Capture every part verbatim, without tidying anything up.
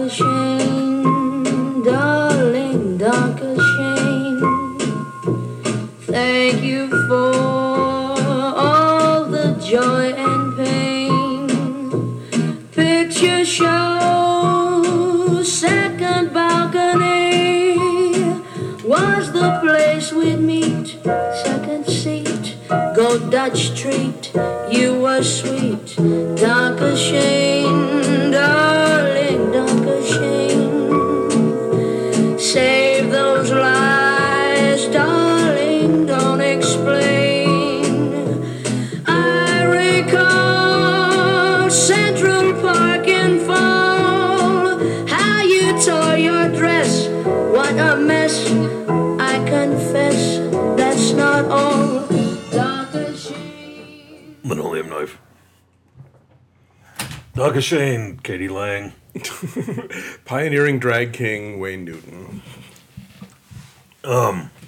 Doctor Shane, darling Doctor Shane, thank you for all the joy and pain. Picture show, second balcony was the place we'd meet. Second seat, go Dutch treat, you were sweet. Doctor Shane, darling Doctor Shane, save those lies, darling, don't explain. I recall Central Park in fall, how you tore your dress, what a mess. I confess, that's not all. Doctor Shane. Linoleum knife. Doctor Shane, Katie Lang. Pioneering drag king Wayne Newton. Um.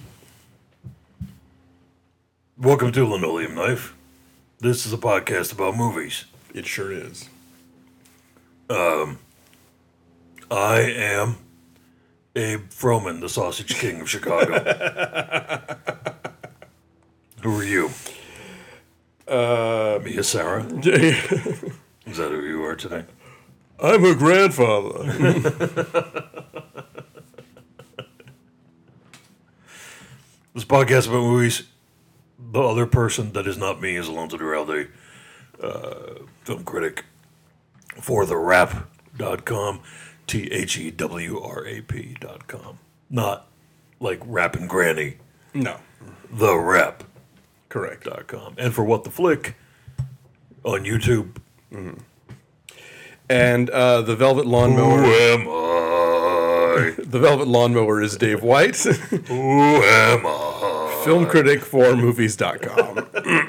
Welcome to Linoleum Knife. This is a podcast about movies. It sure is. Um. I am Abe Froman, the Sausage King of Chicago. Who are you? Uh, Mia Sarah? I'm Is that who you are today? her grandfather. This podcast about movies. The other person that is not me is Alonso Duralde, uh, film critic for the rap dot com, T H E W R A P dot com. Not like Rappin' Granny, No, the rap correct. dot com. And for What the Flick on YouTube. And uh, the Velvet Who Lawnmower. am I? The Velvet Lawnmower is Dave White, Who am I? film critic for movies dot com.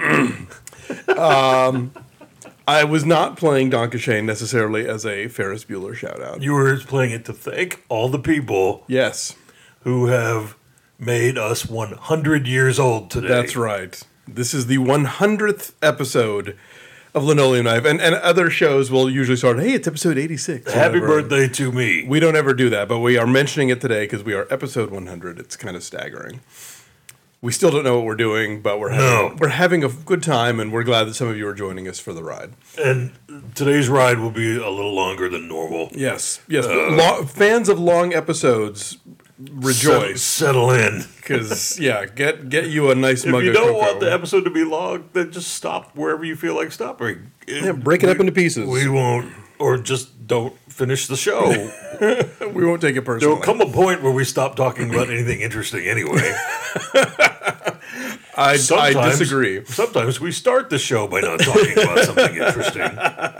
um, I was not playing Doctor Shane necessarily as a Ferris Bueller shout out. You were playing it to thank all the people Yes, who have made us one hundred years old today. that's right. This is the one hundredth episode of Linoleum Knife, and, and other shows will usually start, hey, it's episode eighty-six. Happy whatever. birthday to me. We don't ever do that, but we are mentioning it today because we are episode one hundred. It's kind of staggering. We still don't know what we're doing, but we're having, No. we're having a good time, and we're glad that some of you are joining us for the ride. And today's ride will be a little longer than normal. Yes, yes. Uh, Lo- fans of long episodes rejoice Settle, settle in. because yeah, get get you a nice If mug you of don't cocoa. want the episode to be long, then just stop wherever you feel like stopping. Yeah, break it up into pieces. We won't, or just don't finish the show. We won't take it personally. There'll come a point where we stop talking about anything interesting anyway. I, I Sometimes- disagree. Sometimes we start the show by not talking about something interesting.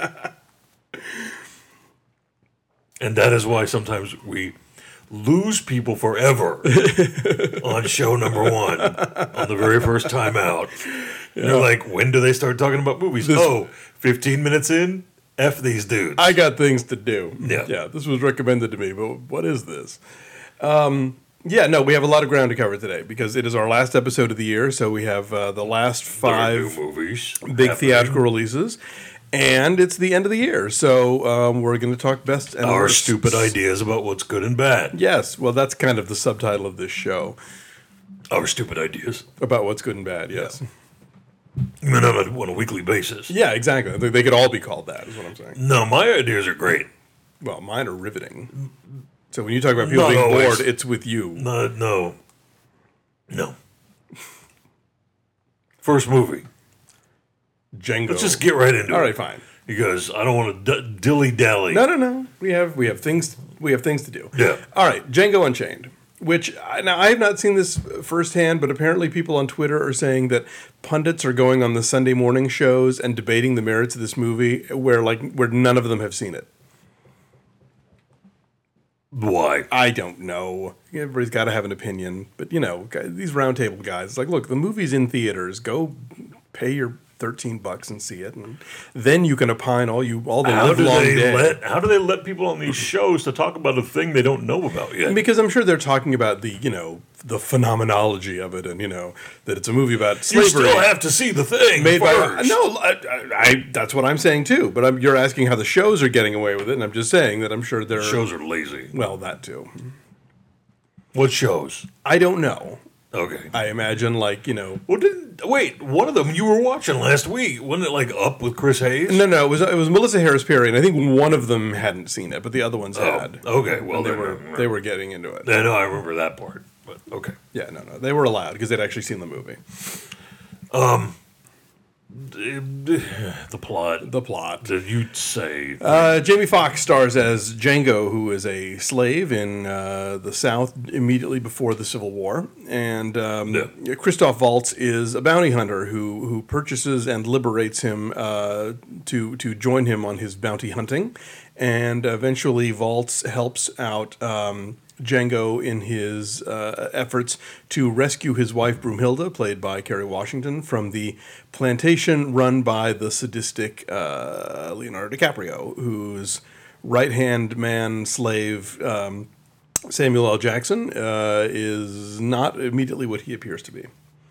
And that is why sometimes we lose people forever on show number one, on the very first time out. And They're like, when do they start talking about movies? oh, fifteen minutes in? F these dudes. I got things to do. Yeah. Yeah, this was recommended to me, but what is this? Um, yeah, no, we have a lot of ground to cover today because it is our last episode of the year, so we have uh, the last There are new five movies. big happening. theatrical releases, and it's the end of the year, so um, we're going to talk best and Our worst. stupid ideas about what's good and bad. Yes, well, that's kind of the subtitle of this show, Our stupid ideas. about what's good and bad, yes. I mean, on a, on a weekly basis. Yeah, exactly. They, they could all be called that, is what I'm saying. No, my ideas are great. Well, mine are riveting. So when you talk about people Not being always. bored, it's with you. No, no. No. First movie. Django. Let's just get right into All it. right, fine. Because I don't want to d- dilly-dally. No, no, no. We have we have things we have things to do. Yeah. All right, Django Unchained. Which I- now I have not seen this firsthand, but apparently people on Twitter are saying that pundits are going on the Sunday morning shows and debating the merits of this movie, where like where none of them have seen it. Why? I don't know. Everybody's got to have an opinion, but you know, guys, these roundtable guys, it's like, look, the movie's in theaters. Go pay your thirteen bucks and see it, and then you can opine all you all the How live do long they day. let How do they let people on these shows to talk about a thing they don't know about yet? Because I'm sure they're talking about the, you know, the phenomenology of it, and, you know, that it's a movie about You slavery. still have to see the thing made by first. no, I, I, I- that's what I'm saying too. But I'm, you're asking how the shows are getting away with it, and I'm just saying that I'm sure they're Shows are lazy. well, that too. What shows? I don't know. Okay. I imagine, like, you know, Well, did, wait, one of them you were watching last week. Wasn't it like Up with Chris Hayes? no, no, it was it was Melissa Harris Perry, and I think one of them hadn't seen it, but the other ones Oh, had. okay. Well, And they then- were they were getting into it. I know I remember that part, but okay. Yeah, no, no, they were allowed because they'd actually seen the movie. The plot. The plot. Did you say? Uh, Jamie Foxx stars as Django, who is a slave in uh, the South immediately before the Civil War, and um, Yeah. Christoph Waltz is a bounty hunter who who purchases and liberates him uh, to to join him on his bounty hunting, and eventually Waltz helps out. Um, Django in his uh, efforts to rescue his wife Broomhilda, played by Kerry Washington, from the plantation run by the sadistic uh, Leonardo DiCaprio, whose right-hand man slave um, Samuel L. Jackson uh, is not immediately what he appears to be.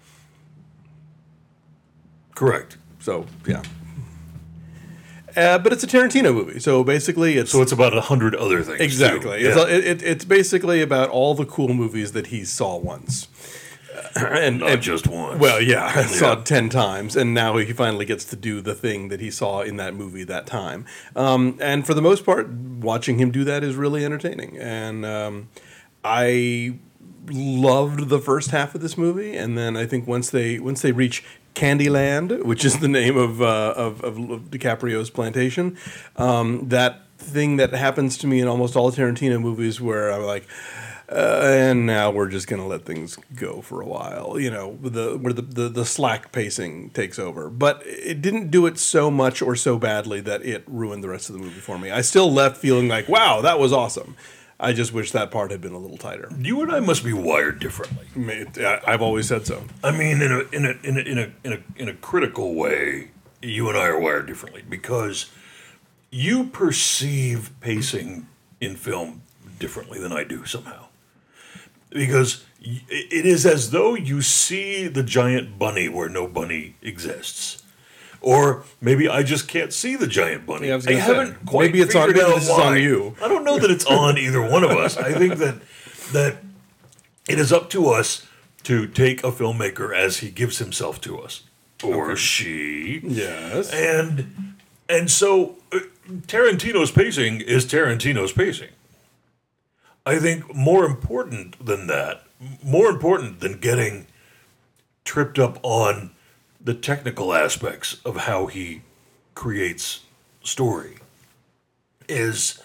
Correct. So, yeah. Uh, but it's a Tarantino movie, so basically it's... So it's about a hundred other things. Exactly. Too. It's, Yeah. it, it, it's basically about all the cool movies that he saw once. Uh, and, Not and- just once. Well, yeah, I saw Yeah. it ten times, and now he finally gets to do the thing that he saw in that movie that time. Um, and for the most part, watching him do that is really entertaining. And um, I loved the first half of this movie, and then I think once they once they reach Candyland, which is the name of uh, of, of DiCaprio's plantation, um, that thing that happens to me in almost all Tarantino movies, where I'm like, uh, and now we're just gonna let things go for a while, you know, the where the, the the slack pacing takes over. But it didn't do it so much or so badly that it ruined the rest of the movie for me. I still left feeling like, wow, that was awesome. I just wish that part had been a little tighter. You and I must be wired differently. May- I- I've always said so. I mean, in a in a in a in a in a, in a critical way, you and I are wired differently because you perceive pacing in film differently than I do somehow. Because y- it is as though you see the giant bunny where no bunny exists. Or maybe I just can't see the giant bunny. Yeah, I was I gonna say, haven't quite maybe it's on- figured maybe out this is why. on you. I don't know that it's on either one of us. I think that that it is up to us to take a filmmaker as he gives himself to us, or she. Yes. And and so uh, Tarantino's pacing is Tarantino's pacing. I think more important than that, more important than getting tripped up on the technical aspects of how he creates story is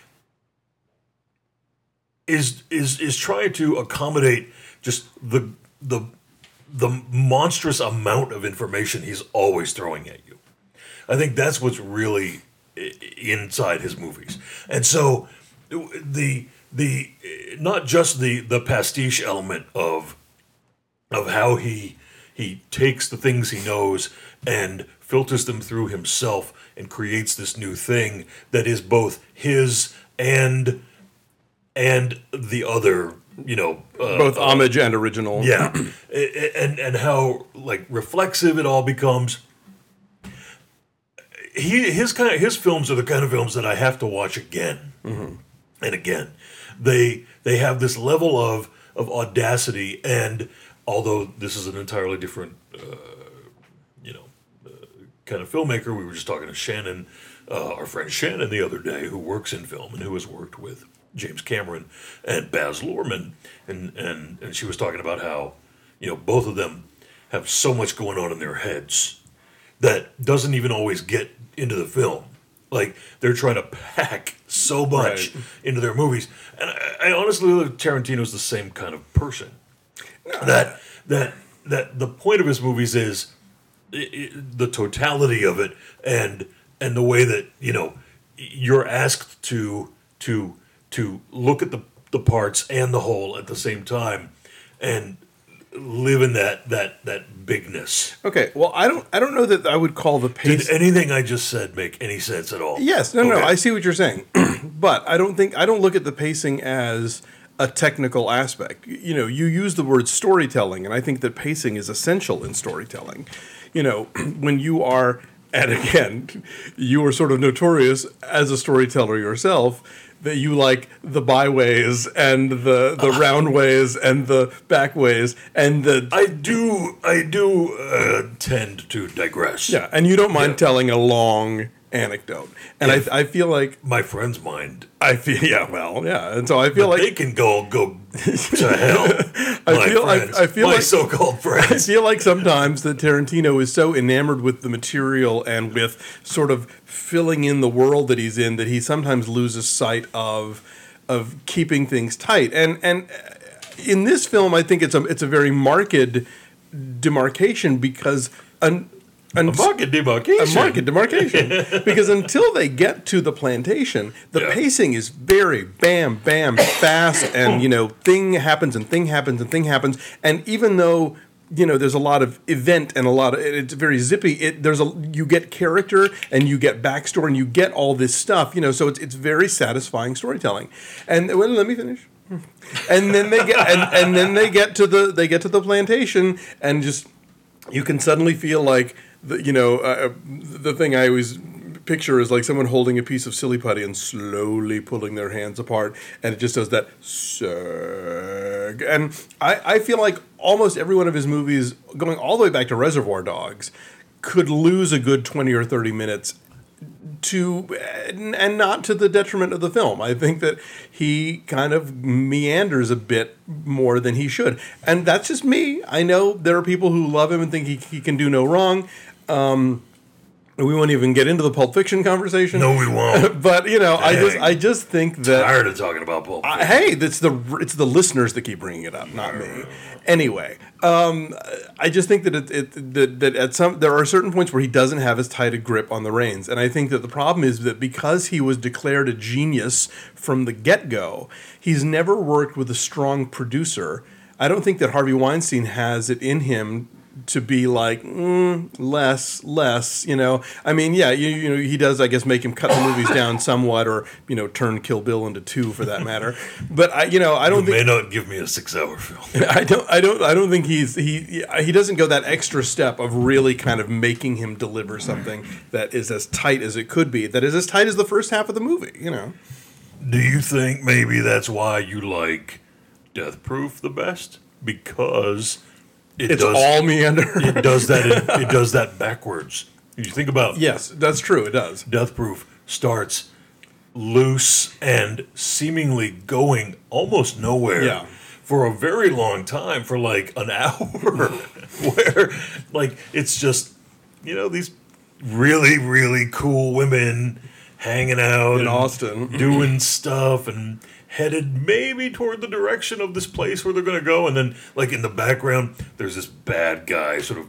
is is is trying to accommodate just the the the monstrous amount of information he's always throwing at you. I think that's what's really i- inside his movies. And so the the not just the the pastiche element of of how he he takes the things he knows and filters them through himself and creates this new thing that is both his and and the other, you know, uh, Both homage and original. yeah, and and how like reflexive it all becomes. He his kind of his films are the kind of films that I have to watch again and again. They they have this level of of audacity, and although this is an entirely different, uh, you know, uh, kind of filmmaker, we were just talking to Shannon, uh, our friend Shannon, the other day, who works in film and who has worked with James Cameron and Baz Luhrmann, and and and she was talking about how, you know, both of them have so much going on in their heads that doesn't even always get into the film. Like, they're trying to pack so much Right. into their movies. And I, I honestly look, Tarantino's the same kind of person. That that that the point of his movies is i i the totality of it, and and the way that, you know, you're asked to to to look at the the parts and the whole at the same time, and live in that that that bigness. Okay, well, I don't I don't know that I would call the pace. Did anything I just said make any sense at all? Yes, no, no, Okay. I see what you're saying, but I don't think I don't look at the pacing as a technical aspect. You know, you use the word storytelling, and I think that pacing is essential in storytelling. You know, when you are, and again, you are sort of notorious as a storyteller yourself, that you like the byways and the the round ways and the back ways and the I do I do uh, tend to digress. yeah, and you don't mind Yeah. telling a long anecdote, and If- I I feel like My friends mind. I feel yeah, well, yeah, and so I feel like They can go go to hell. I my feel- I- friends, I feel my like- so-called I friends. feel like sometimes that Tarantino is so enamored with the material and with sort of filling in the world that he's in that he sometimes loses sight of of keeping things tight. And and in this film, I think it's a it's a very marked demarcation because an, an A market demarcation. a market demarcation because until they get to the plantation, the Yeah. pacing is very bam, bam, fast, and you know, thing happens and thing happens and thing happens, and even though you know there's a lot of event and a lot of it's very zippy, it there's a you get character and you get backstory and you get all this stuff, you know, so it's it's very satisfying storytelling. And well, let me finish. And then they get and, and then they get to the they get to the plantation and just you can suddenly feel like the, you know uh, the thing I always picture is like someone holding a piece of silly putty and slowly pulling their hands apart, and it just does that sag. And I, I feel like almost every one of his movies, going all the way back to Reservoir Dogs, could lose a good twenty or thirty minutes to and not to the detriment of the film. I think that he kind of meanders a bit more than he should. And that's just me. I know there are people who love him and think he, he can do no wrong. Um, we won't even get into the Pulp Fiction conversation. No, we won't. But, you know, I just Dang. I just think that Tired of talking about Pulp I, Fiction. hey, it's the it's the listeners that keep bringing it up, not me. Anyway, um, I just think that it, it that, that at some there are certain points where he doesn't have as tight a grip on the reins, and I think that the problem is that because he was declared a genius from the get go, he's never worked with a strong producer. I don't think that Harvey Weinstein has it in him to be like mm, less, less. You know, I mean, yeah, you, you know, he does. I guess make him cut the movies down somewhat, or you know, turn Kill Bill into two for that matter. But I, you know, I don't You think may not give me a six-hour film. I don't, I don't, I don't think he's he he doesn't go that extra step of really kind of making him deliver something that is as tight as it could be, that is as tight as the first half of the movie. You know, Do you think maybe that's why you like Death Proof the best? Because it it's does all meander. it does that in, it does that backwards. You think about Yes, that's true. It does. Death Proof starts loose and seemingly going almost nowhere Yeah. for a very long time, for like an hour, where like it's just, you know, these really, really cool women hanging out In and Austin. doing stuff and headed maybe toward the direction of this place where they're going to go. And then like in the background, there's this bad guy sort of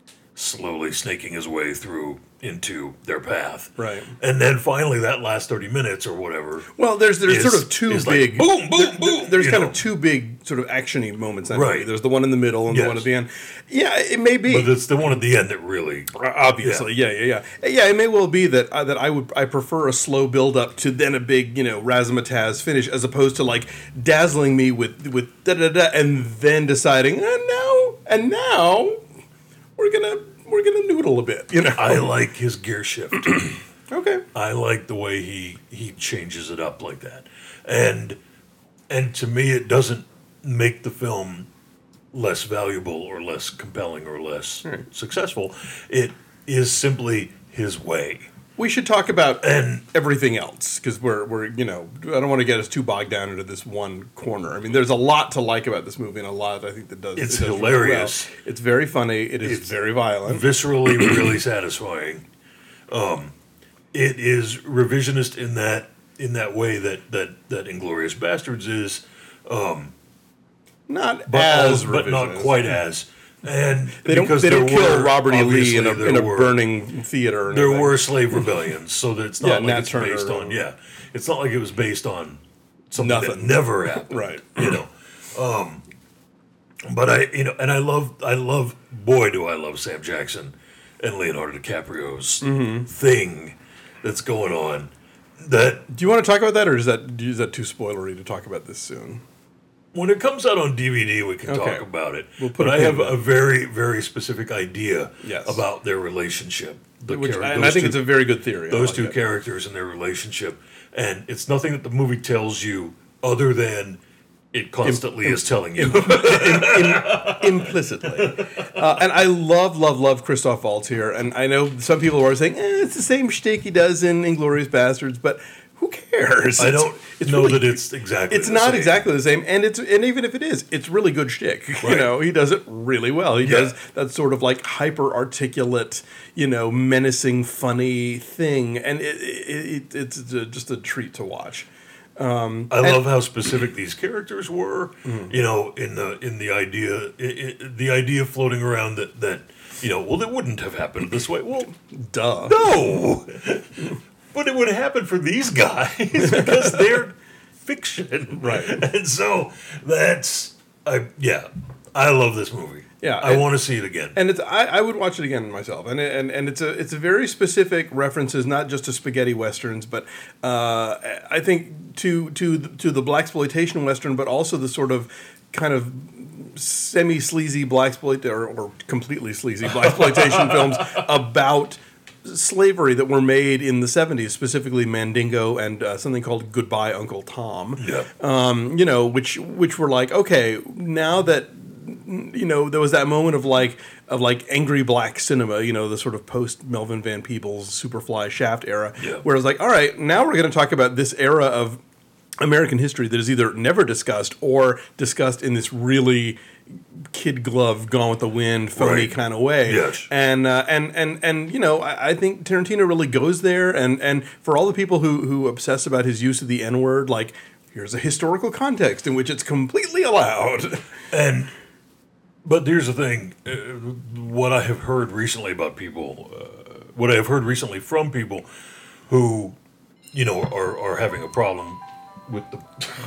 slowly snaking his way through into their path. Right. And then finally that last thirty minutes or whatever. Well, there's there's is- sort of two is like big boom, boom, there- boom. There's you kind know. of two big sort of actiony moments. In that Right. movie. There's the one in the middle and the Yes. one at the end. Yeah, it may be. But it's the one at the end that really. Obviously, yeah. yeah, yeah, yeah. It may well be that uh, that I would I prefer a slow build up to then a big you know razzmatazz finish as opposed to like dazzling me with with da da da and then deciding and now and now we're gonna we're gonna noodle a bit. You know, I like his gear shift. okay. I like the way he he changes it up like that, and and to me it doesn't make the film less valuable or less compelling or less successful. It is simply his way. We should talk about And- everything else because we're we're you know I don't want to get us too bogged down into this one corner. I mean, there's a lot to like about this movie and a lot I think that does. It's it does really hilarious. well. It's very funny. It is It's very violent. Viscerally, really satisfying. Um, it is revisionist in that in that way that that that Inglorious Bastards is, Not but as al- but not revisionist. quite as. And They don't. because They don't there kill were- Robert E. Lee in a obviously in a there were- burning theater. or There anything. were slave rebellions, so that it's not Yeah, like Nat it's Turner based on. and- Yeah, it's not like it was based on something Nothing. that never happened. Right. You know, um, but I, you know, and I love, I love, boy, do I love Sam Jackson and Leonardo DiCaprio's Mm-hmm. thing that's going on. That Do you want to talk about that, or is that is that too spoilery to talk about this soon? when it comes out on D V D, we can Okay. talk about it. We'll put but a I pin have in it. a very, very specific idea Yes. about their relationship. The Which, char- and those I think two- it's a very good theory. I those like two it. characters and their relationship, and it's nothing that the movie tells you other than it constantly is telling you. implicitly. Uh, and I love, love, love Christoph Waltz here. And I know some people are saying, eh, it's the same shtick he does in Inglourious Bastards, but who cares? I It's- don't it's know really- that it's exactly. It's the not same. exactly the same, and it's and even if it is, it's really good shtick. You Right. know, he does it really well. He Yeah. does that sort of like hyper articulate, you know, menacing, funny thing, and it, it, it, it's a, just a treat to watch. I love how specific these characters were. Mm-hmm. You know, in the in the idea, i i the idea floating around that that you know, well, it wouldn't have happened this way. Well, Duh. no, but it would have happened for these guys because they're fiction, Right. And so that's, I yeah, I love this movie. Yeah, I and- want to see it again. And it's I, I would watch it again myself, and it- and and it's a it's a very specific references, not just to spaghetti westerns, but uh, I think to to the, to the blaxploitation western, but also the sort of kind of semi sleazy blaxploit or, or completely sleazy blaxploitation films about slavery that were made in the seventies, specifically Mandingo and uh, something called Goodbye Uncle Tom. Yeah. Um, you know, which which were like, okay, now that you know, there was that moment of like of like angry black cinema, you know, the sort of post Melvin Van Peebles, Superfly, Shaft era, Yeah. where it's like, all right, now we're going to talk about this era of American history that is either never discussed or discussed in this really kid glove, Gone with the Wind, phony Right. kind of way. Yes. And uh, and and and you know, I, I think Tarantino really goes there. And and for all the people who who obsess about his use of the N word, like here's a historical context in which it's completely allowed. And but here's the thing: uh, what I have heard recently about people, uh, what I have heard recently from people who, you know, are are having a problem with the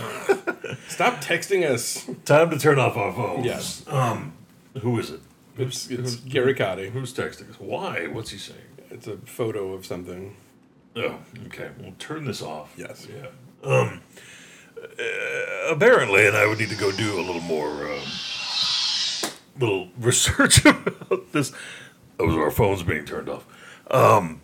Stop texting us. time to turn off our phones. Yes. Um, who is it? It's, it's Gary Cotty. Who's texting us? Why? What's he saying? It's a photo of something. Oh, okay. We'll turn this off. Yes. Yeah. Um. uh, apparently, and I would need to go do a little more, um, little research about this. Those are our phones being turned off. Um.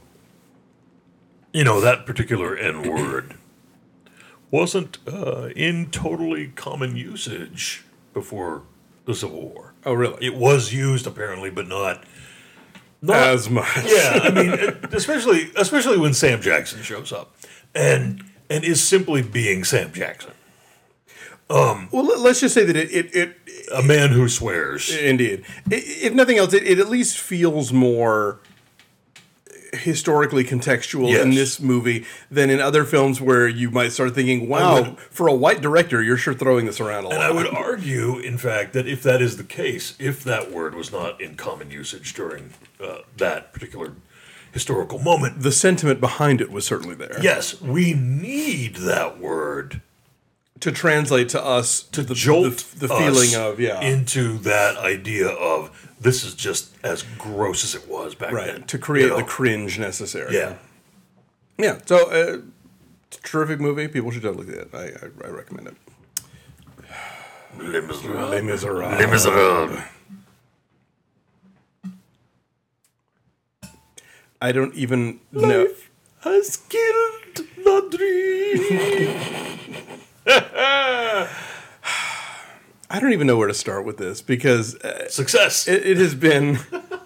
You know, that particular N word wasn't uh, in totally common usage before the Civil War. Oh, really? It was used apparently, but not. Not As much. yeah, I mean, especially especially when Sam Jackson shows up, and and is simply being Sam Jackson, Well, let- let's just say that it, it, it a man who swears. indeed, I- if nothing else, it, it at least feels more historically contextual in Yes. this movie than in other films where you might start thinking, wow, would- for a white director, you're sure throwing this around a lot. And I would argue, in fact, that if that is the case, if that word was not in common usage during uh, that particular historical moment, The sentiment behind it was certainly there. yes, we need that word To translate to us to the, jolt the, the us feeling of, yeah. into that idea of this is just as gross as it was back right. then. To create You know? the cringe necessary. Yeah. Yeah. So, uh, it's a terrific movie. People should definitely see it. I, I, I recommend it. Les Miserables. Les Miserables. Les Miserables. I don't even know. Has killed the dream. I don't even know where to start with this because uh, Success. it, it has been.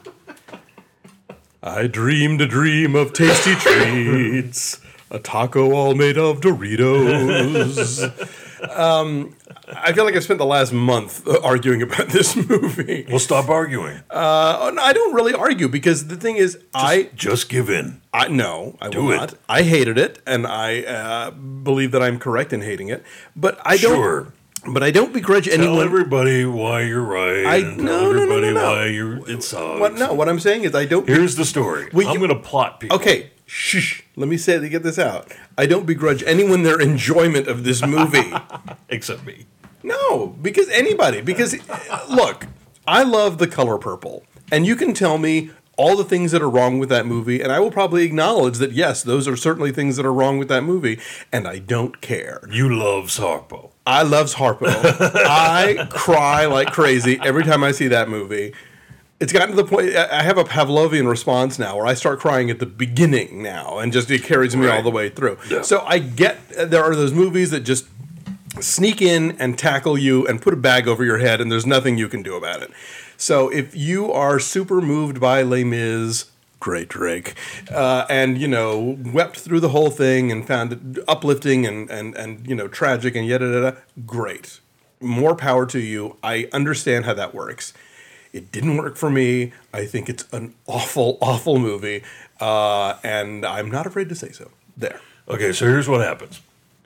I dreamed a dream of tasty treats, a taco all made of Doritos. um, I feel like I spent the last month arguing about this movie. We'll stop arguing. Uh, no, I don't really argue because the thing is, I, Just give in. I no, I Do will it. not. I hated it, and I uh, believe that I'm correct in hating it. But I don't. Sure. But I don't begrudge Tell anyone. everybody why you're right. I- and no, tell no, no, no, everybody no. why you're it sucks. What? No, what I'm saying is I don't. Here's the story. Well, I'm you- going to plot people. Okay, shh. Let me say to get this out. I don't begrudge anyone their enjoyment of this movie. Except me. No, because anybody. Because, look, I love The Color Purple. And you can tell me all the things that are wrong with that movie, and I will probably acknowledge that, yes, those are certainly things that are wrong with that movie, and I don't care. You love Harpo. I loves Harpo. I cry like crazy every time I see that movie. It's gotten to the point, I have a Pavlovian response now where I start crying at the beginning now, and just it carries me Right. all the way through. Yeah. So I get, there are those movies that just sneak in and tackle you and put a bag over your head, and there's nothing you can do about it. So if you are super moved by Les Mis, great Drake, uh, and, you know, wept through the whole thing and found it uplifting and, and, and you know, tragic and yada, yada, great. More power to you. I understand how that works. It didn't work for me. I think it's an awful, awful movie, uh, and I'm not afraid to say so. There. Okay, so here's what happens.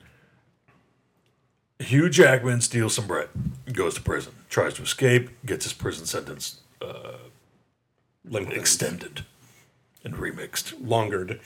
Hugh Jackman steals some bread, goes to prison, tries to escape, gets his prison sentence uh, extended and remixed. Longered.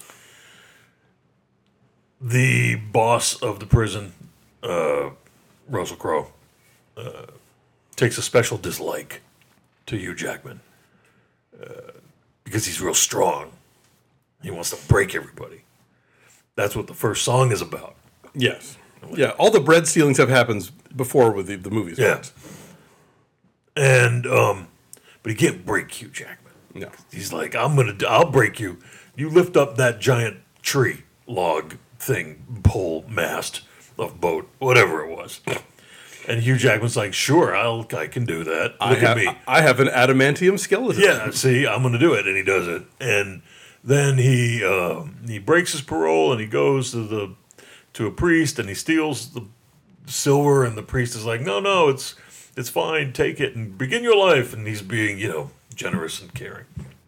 The boss of the prison, uh, Russell Crowe, uh, takes a special dislike to Hugh Jackman uh, because he's real strong. He wants to break everybody. That's what the first song is about. Yes. Yeah, all the bread stealing stuff happens before with the, the movies. Yeah. Right? And, um, but he can't break Hugh Jackman. No. He's like, I'm going to, I'll break you. You lift up that giant tree, log thing, pole, mast of boat, whatever it was. And Hugh Jackman's like, sure, I'll, I can do that. Look I have, at me. I have an adamantium skeleton. Yeah, see, I'm going to do it. And he does it. And then he, um, he breaks his parole and he goes to the, to a priest and he steals the silver, and the priest is like, no, no, it's it's fine, take it and begin your life. And he's being, you know, generous and caring.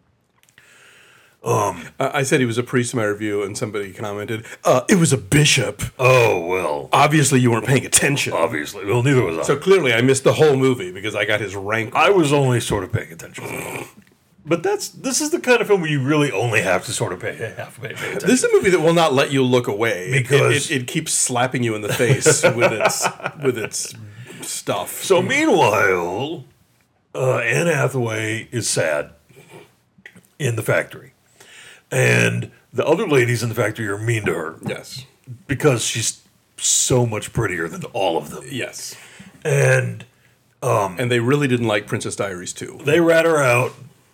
Um, I said he was a priest in my review, and somebody commented, uh, it was a bishop. Oh, well, Obviously, you weren't paying attention. obviously. Well, neither was I. So clearly, I missed the whole movie because I got his rank. I was only sort of paying attention. But that's this is the kind of film where you really only have to sort of pay, have to pay, pay attention. This is a movie that will not let you look away It- Because- it, it, it keeps slapping you in the face with its with its stuff. So meanwhile, uh, Anne Hathaway is sad in the factory. And the other ladies in the factory are mean to her Yes, because she's so much prettier than all of them. yes, And and they really didn't like Princess Diaries too. they rat her out.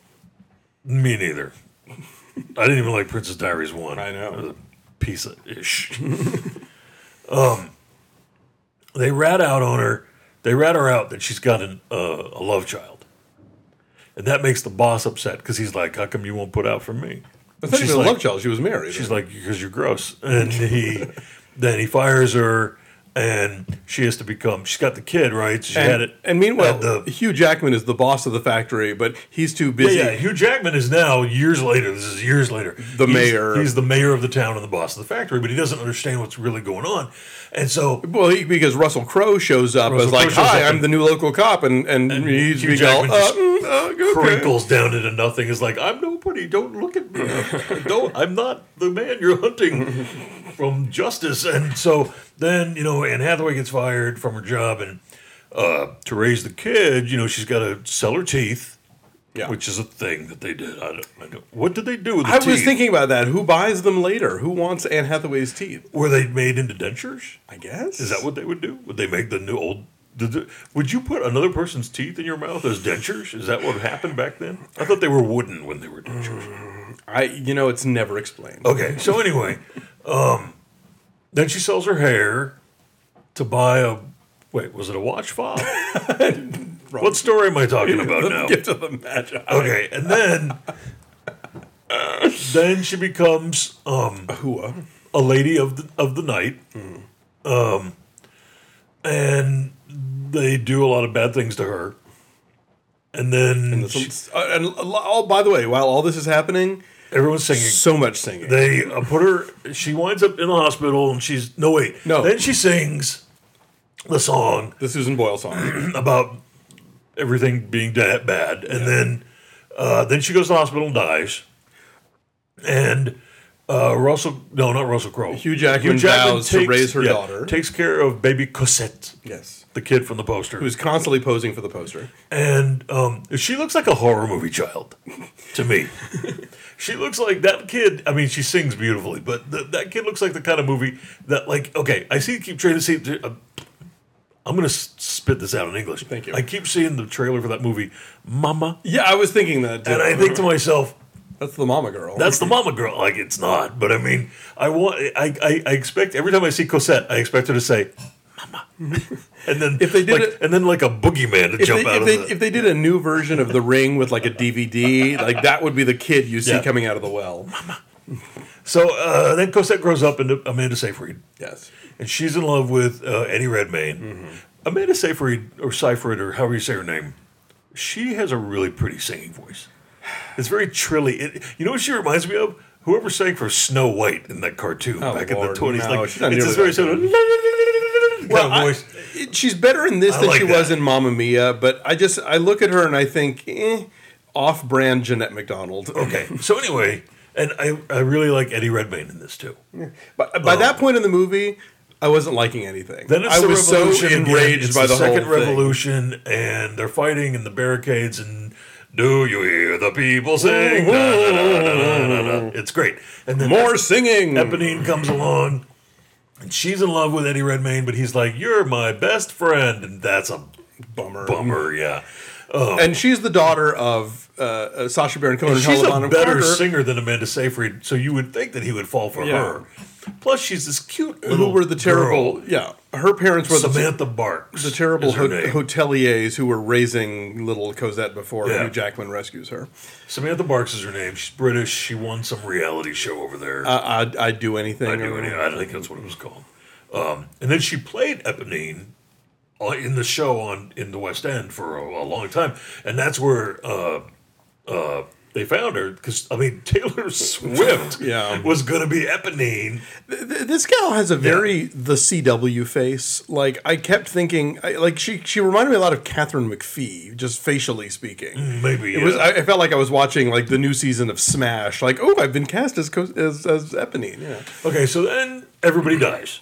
Me neither. I didn't even like Princess Diaries one. I know. It was a piece of ish. um, they rat out on her. They rat her out that she's got an, uh, a love child. And that makes the boss upset because he's like, how come you won't put out for me? It's not She's even a like- love child. She was married. She's like, because you're gross. And he, then he fires her, and she has to become, she's got the kid, right? She and, had it. and meanwhile, had the, Hugh Jackman is the boss of the factory, but he's too busy. yeah, yeah, Hugh Jackman is now, years later, this is years later. The he's, mayor. He's the mayor of the town and the boss of the factory, but he doesn't understand what's really going on. And so, Well, he, because Russell Crowe shows up Russell as like, Crowe shows "Hi, up I'm and- the new local cop," and and, he's Hugh being all, Jackman uh, just mm, uh, okay. crinkles down into nothing, is like, I'm nobody, don't look at me. Don't, I'm not the man you're hunting from justice. And so then, you know, Anne Hathaway gets fired from her job, and uh, to raise the kid, you know, she's got to sell her teeth, Yeah. which is a thing that they did. I don't, I don't, what did they do with the I teeth? was thinking about that. Who buys them later? Who wants Anne Hathaway's teeth? Were they made into dentures? I guess. Is that what they would do? Would they make the new old... Did the, would you put another person's teeth in your mouth as dentures? Is that what happened back then? I thought they were wooden when they were dentures. I? You know, it's never explained. Okay, so anyway, um, then she sells her hair to buy a... Wait, was it a watch fob? What story am I talking about now? Gift of the Magi. Okay, and then... uh, then she becomes um, Hua. a lady of the, of the night. Um, and they do a lot of bad things to her. And then And, she- uh, and oh, by the way, while all this is happening, everyone's singing. so much singing. They uh, put her. She winds up in the hospital, and she's no wait. No. Then she sings the song the Susan Boyle song. about everything being da- bad, and then uh, then she goes to the hospital and dies. And Uh, Russell, no, not Russell Crowe. Hugh Jackman vows to raise her daughter. Takes care of baby Cosette. Yes. The kid from the poster. Who's constantly posing for the poster. And um, she looks like a horror movie child to me. She looks like that kid. I mean, she sings beautifully, but the, that kid looks like the kind of movie that, like, okay, I see, keep trying to see. Uh, I'm going to spit this out in English. Thank you. I keep seeing the trailer for that movie, Mama. Yeah, I was thinking that too. And I think to myself, that's the mama girl. that's the mama girl. Like, it's not. But I mean, I want. I, I, I expect, every time I see Cosette, I expect her to say, Mama. And then If they did like, it- and then like a boogeyman to if jump they, out if, of they, the... if they did a new version of The Ring with like a D V D, like that would be the kid you see Yeah. coming out of the well. So uh, then Cosette grows up into Amanda Seyfried. Yes. And she's in love with uh, Eddie Redmayne. Mm-hmm. Amanda Seyfried, or Seyfried, or however you say her name, she has a really pretty singing voice. It's very trilly. It, you know what she reminds me of? Whoever sang for Snow White in that cartoon Oh, back in the Lord, twenties. no, like, she's not it's this nearly very that sort of Well, kind I- of voice. it- she's better in this I than like she was that. in Mamma Mia, but I just I look at her and I think, eh, off-brand Jeanette MacDonald. Okay, so anyway, and I, I really like Eddie Redmayne in this too. But by that point in the movie, I wasn't liking anything. Then it's I the was so revolution again. enraged It's by the, the, second whole thing. revolution, and they're fighting in the barricades. And do you hear the people sing? Da, da, da, da, da, da. It's great. And then More singing. Eponine comes along, and she's in love with Eddie Redmayne, but he's like, "You're my best friend," and that's a Bummer. bummer. Yeah, And she's the daughter of uh, uh, Sacha Baron Cohen and she's Helena a Bonham better Carter, singer than Amanda Seyfried, so you would think that he would fall for Yeah. her. Plus, she's this cute who little were the terrible. girl. Yeah, her parents were the, Samantha Barks. the terrible is her ho- name. hoteliers who were raising little Cosette before Yeah. Hugh Jackman rescues her. Samantha Barks is her name. She's British. She won some reality show over there. I, I'd, I'd do anything. I do or- any. I think that's what it was called. Um, and then she played Eponine uh, in the show on in the West End for a, a long time, and that's where uh, uh, they found her because I mean Taylor Swift Yeah. was going to be Eponine. Th- This gal has a very the C W face. Like I kept thinking, I, like she she reminded me a lot of Catherine McPhee, just facially speaking. Maybe It was. yeah. I, I felt like I was watching like the new season of Smash. Like, oh, I've been cast as Co- as, as Eponine. Yeah, Okay, so then everybody dies.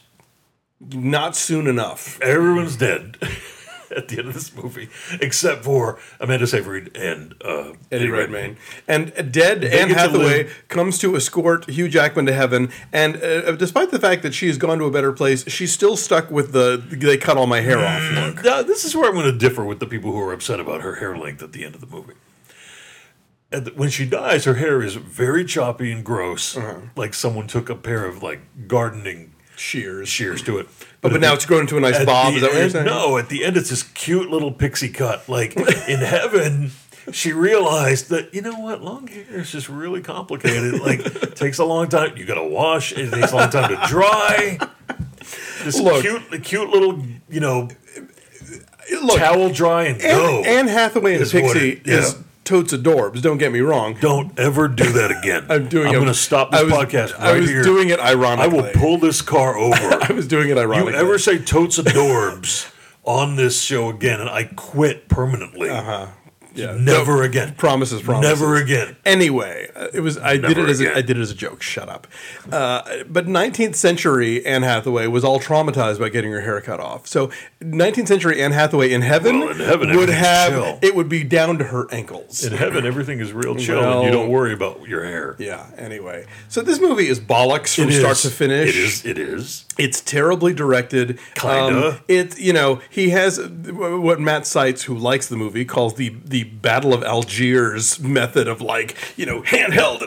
not soon enough. Everyone's dead at the end of this movie, except for Amanda Seyfried and uh, Eddie Redmayne. And uh, dead Anne get to Hathaway live- comes to escort Hugh Jackman to heaven. And uh, despite the fact that she has gone to a better place, she's still stuck with the they cut all my hair off look. Now, this is where I'm going to differ with the people who are upset about her hair length at the end of the movie. And th- when she dies, her hair is very choppy and gross, Uh-huh. like someone took a pair of like gardening Shears. shears to it. Oh, but at now the- it's grown into a nice at bob. the Is that what you're end- saying? No, at the end it's this cute little pixie cut. Like in heaven, she realized that you know what, long hair is just really complicated. Like it takes a long time. You got to wash. It takes a long time to dry. This Look. cute, cute little, you know, Look, towel dry and go. Anne, Anne Hathaway in a is what pixie it- yeah. is totes adorbs. Don't get me wrong. Don't ever do that again. I'm doing. I'm it- going to stop this I was, podcast right I was here. doing it I ironically. will pull this car over. I was doing it You ironically. ever say totes adorbs on this show again, and I quit permanently. Uh-huh. Yeah. Never No, again. Promises, promises. Never again. Anyway, uh, it was. I did Never it as a, again. I did it as a joke. Shut up. Uh, but nineteenth century Anne Hathaway was all traumatized by getting her hair cut off. So nineteenth century Anne Hathaway in heaven, Well, in heaven, would everything's have chill. it would be down to her ankles. In heaven, everything is real chill, and Well- you don't worry about your hair. yeah. Anyway, so this movie is bollocks from It start is. to finish. It is. It is. It's terribly directed. Kinda. Um, it you know he has what Matt Seitz, who likes the movie, calls the the Battle of Algiers method of like you know handheld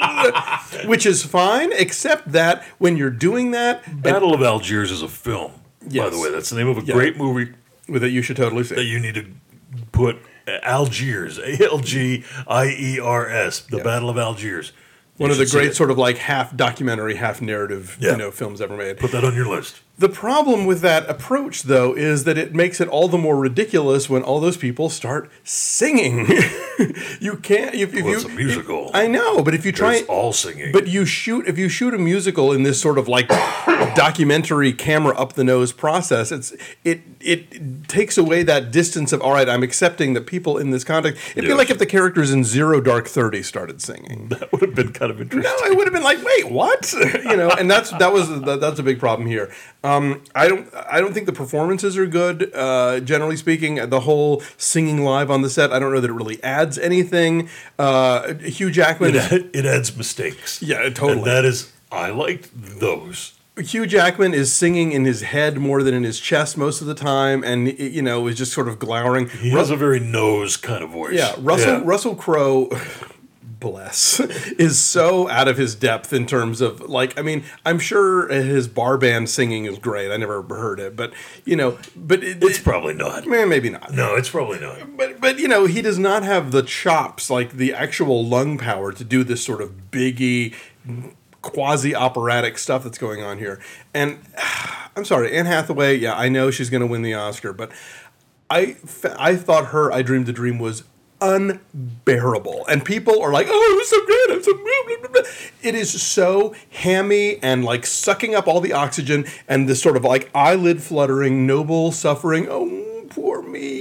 and which is fine, except that when you're doing that, Battle of Algiers is a film. By Yes. the way, that's the name of a Yeah. great movie with it you should totally that see. you need to put Algiers, A L G I E R S, the Battle of Algiers. You One of the should see great it. sort of like half documentary, half narrative, Yeah. you know, films ever made. Put that on your list. The problem with that approach, though, is that it makes it all the more ridiculous when all those people start singing. You can't. If, if Well, you, it's a musical. I know, but if you try, There's all singing. but you shoot. If you shoot a musical in this sort of like documentary, camera up the nose process, it's it it takes away that distance of all right. I'm accepting that people in this context. It'd be Yeah. like if the characters in Zero Dark Thirty started singing. that would have been kind kind of interesting. No, I would have been like, wait, what? You know, and that's that was that's a big problem here. Um, I don't I don't think the performances are good. Uh, generally speaking, the whole singing live on the set, I don't know that it really adds anything. Uh, Hugh Jackman, It, it adds mistakes. Yeah, totally. And that is, I liked those. Hugh Jackman is singing in his head more than in his chest most of the time, and you know is just sort of glowering. He has a very nose kind of voice. Yeah, Russell Yeah. Russell Crowe, bless, is so out of his depth in terms of like. I mean, I'm sure his bar band singing is great. I never heard it, but you know, but it, It's it- probably not. eh, maybe not. No, it's probably not. But but you know, he does not have the chops, like the actual lung power to do this sort of biggie, quasi operatic stuff that's going on here. And I'm sorry, Anne Hathaway. Yeah, I know she's going to win the Oscar, but I f- I thought her I Dreamed the Dream was unbearable, and people are like, "Oh, it was so great! I'm so blah, blah, blah, blah." It is so hammy and like sucking up all the oxygen, and this sort of like eyelid fluttering, noble suffering. Oh, poor me.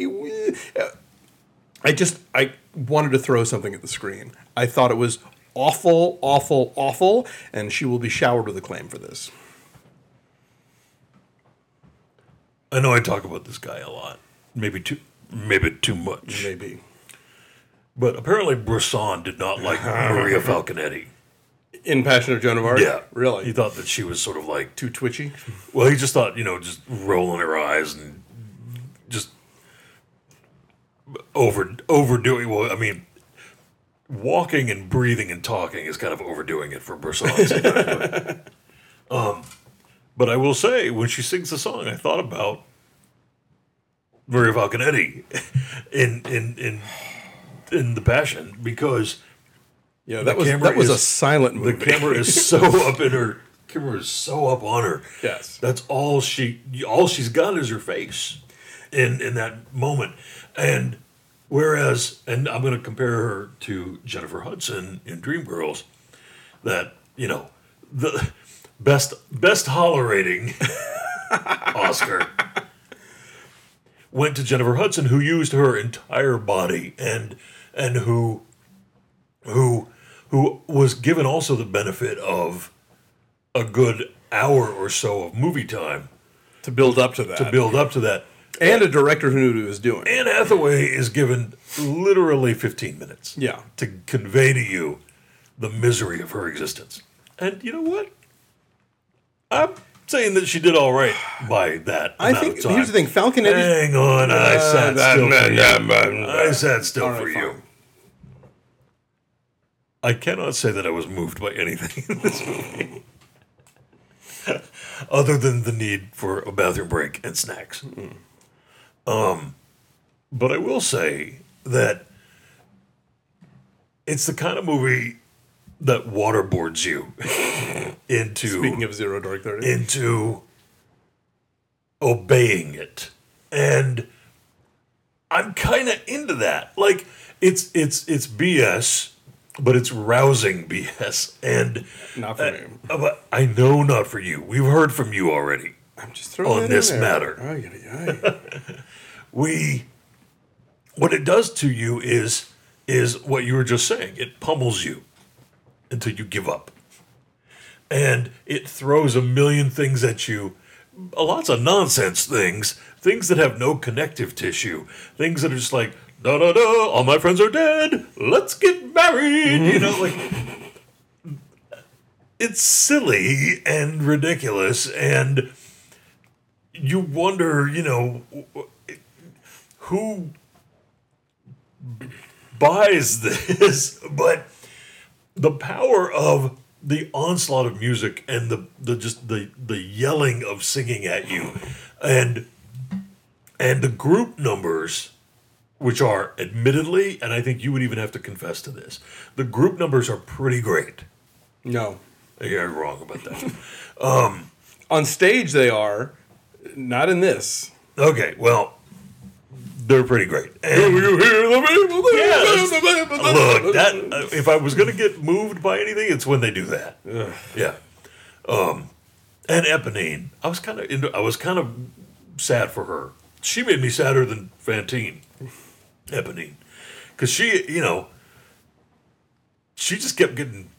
I just I wanted to throw something at the screen. I thought it was awful, awful, awful, and she will be showered with acclaim for this. I know I talk about this guy a lot. Maybe too, maybe too much. Maybe. But apparently Bresson did not like Maria Falconetti. In Passion of Joan of Arc? Yeah. Really? He thought that she was sort of like, Too twitchy? well, he just thought, you know, just rolling her eyes and just over overdoing. Well, I mean, walking and breathing and talking is kind of overdoing it for Bresson. um, but I will say, when she sings the song, I thought about Maria Falconetti in in in in The Passion, because Yeah, the that was camera that was a is- silent movie. the camera is so up in her. Camera is so up on her. Yes. That's all she. All she's got is her face, in in that moment, and whereas, and I'm going to compare her to Jennifer Hudson in Dreamgirls, that you know, the best best hollerating Oscar went to Jennifer Hudson, who used her entire body and and who who who was given also the benefit of a good hour or so of movie time to build up to that. to build up to that. and a director who knew what he was doing. Anne Hathaway is given literally fifteen minutes Yeah. to convey to you the misery of her existence. And you know what? I'm saying that she did all right by that I amount think of time. here's the thing, Falconetti. Hang on, I sat Uh, still that- for you. that- that- I sat still All right, for you. fine. I cannot say that I was moved by anything in this movie. Other than the need for a bathroom break and snacks. Um, but I will say that it's the kind of movie that waterboards you into Speaking of Zero Dark Thirty, into obeying it. And I'm kind of into that. Like it's it's it's B S, but it's rousing B S. And not for uh, me. uh, but I know not for you. We've heard from you already. I'm just throwing on that this in there. matter. Ay, ay, ay. We what it does to you is is what you were just saying. It pummels you until you give up. And it throws a million things at you, lots of nonsense things, things that have no connective tissue, things that are just like, da da da, all my friends are dead, let's get married. You know, like, it's silly and ridiculous, and you wonder, you know, who buys this, but the power of the onslaught of music and the, the just the the yelling of singing at you, and and the group numbers, which are admittedly, and I think you would even have to confess to this, the group numbers are pretty great. No, You're wrong about that. on stage they are, not in this. Okay, well, they're pretty great. And you hear the people? Yeah, look, that uh, if I was going to get moved by anything, it's when they do that. Yeah. Um, and Eponine, I was kind of I was kind of sad for her. She made me sadder than Fantine, Eponine, because she, you know, she just kept getting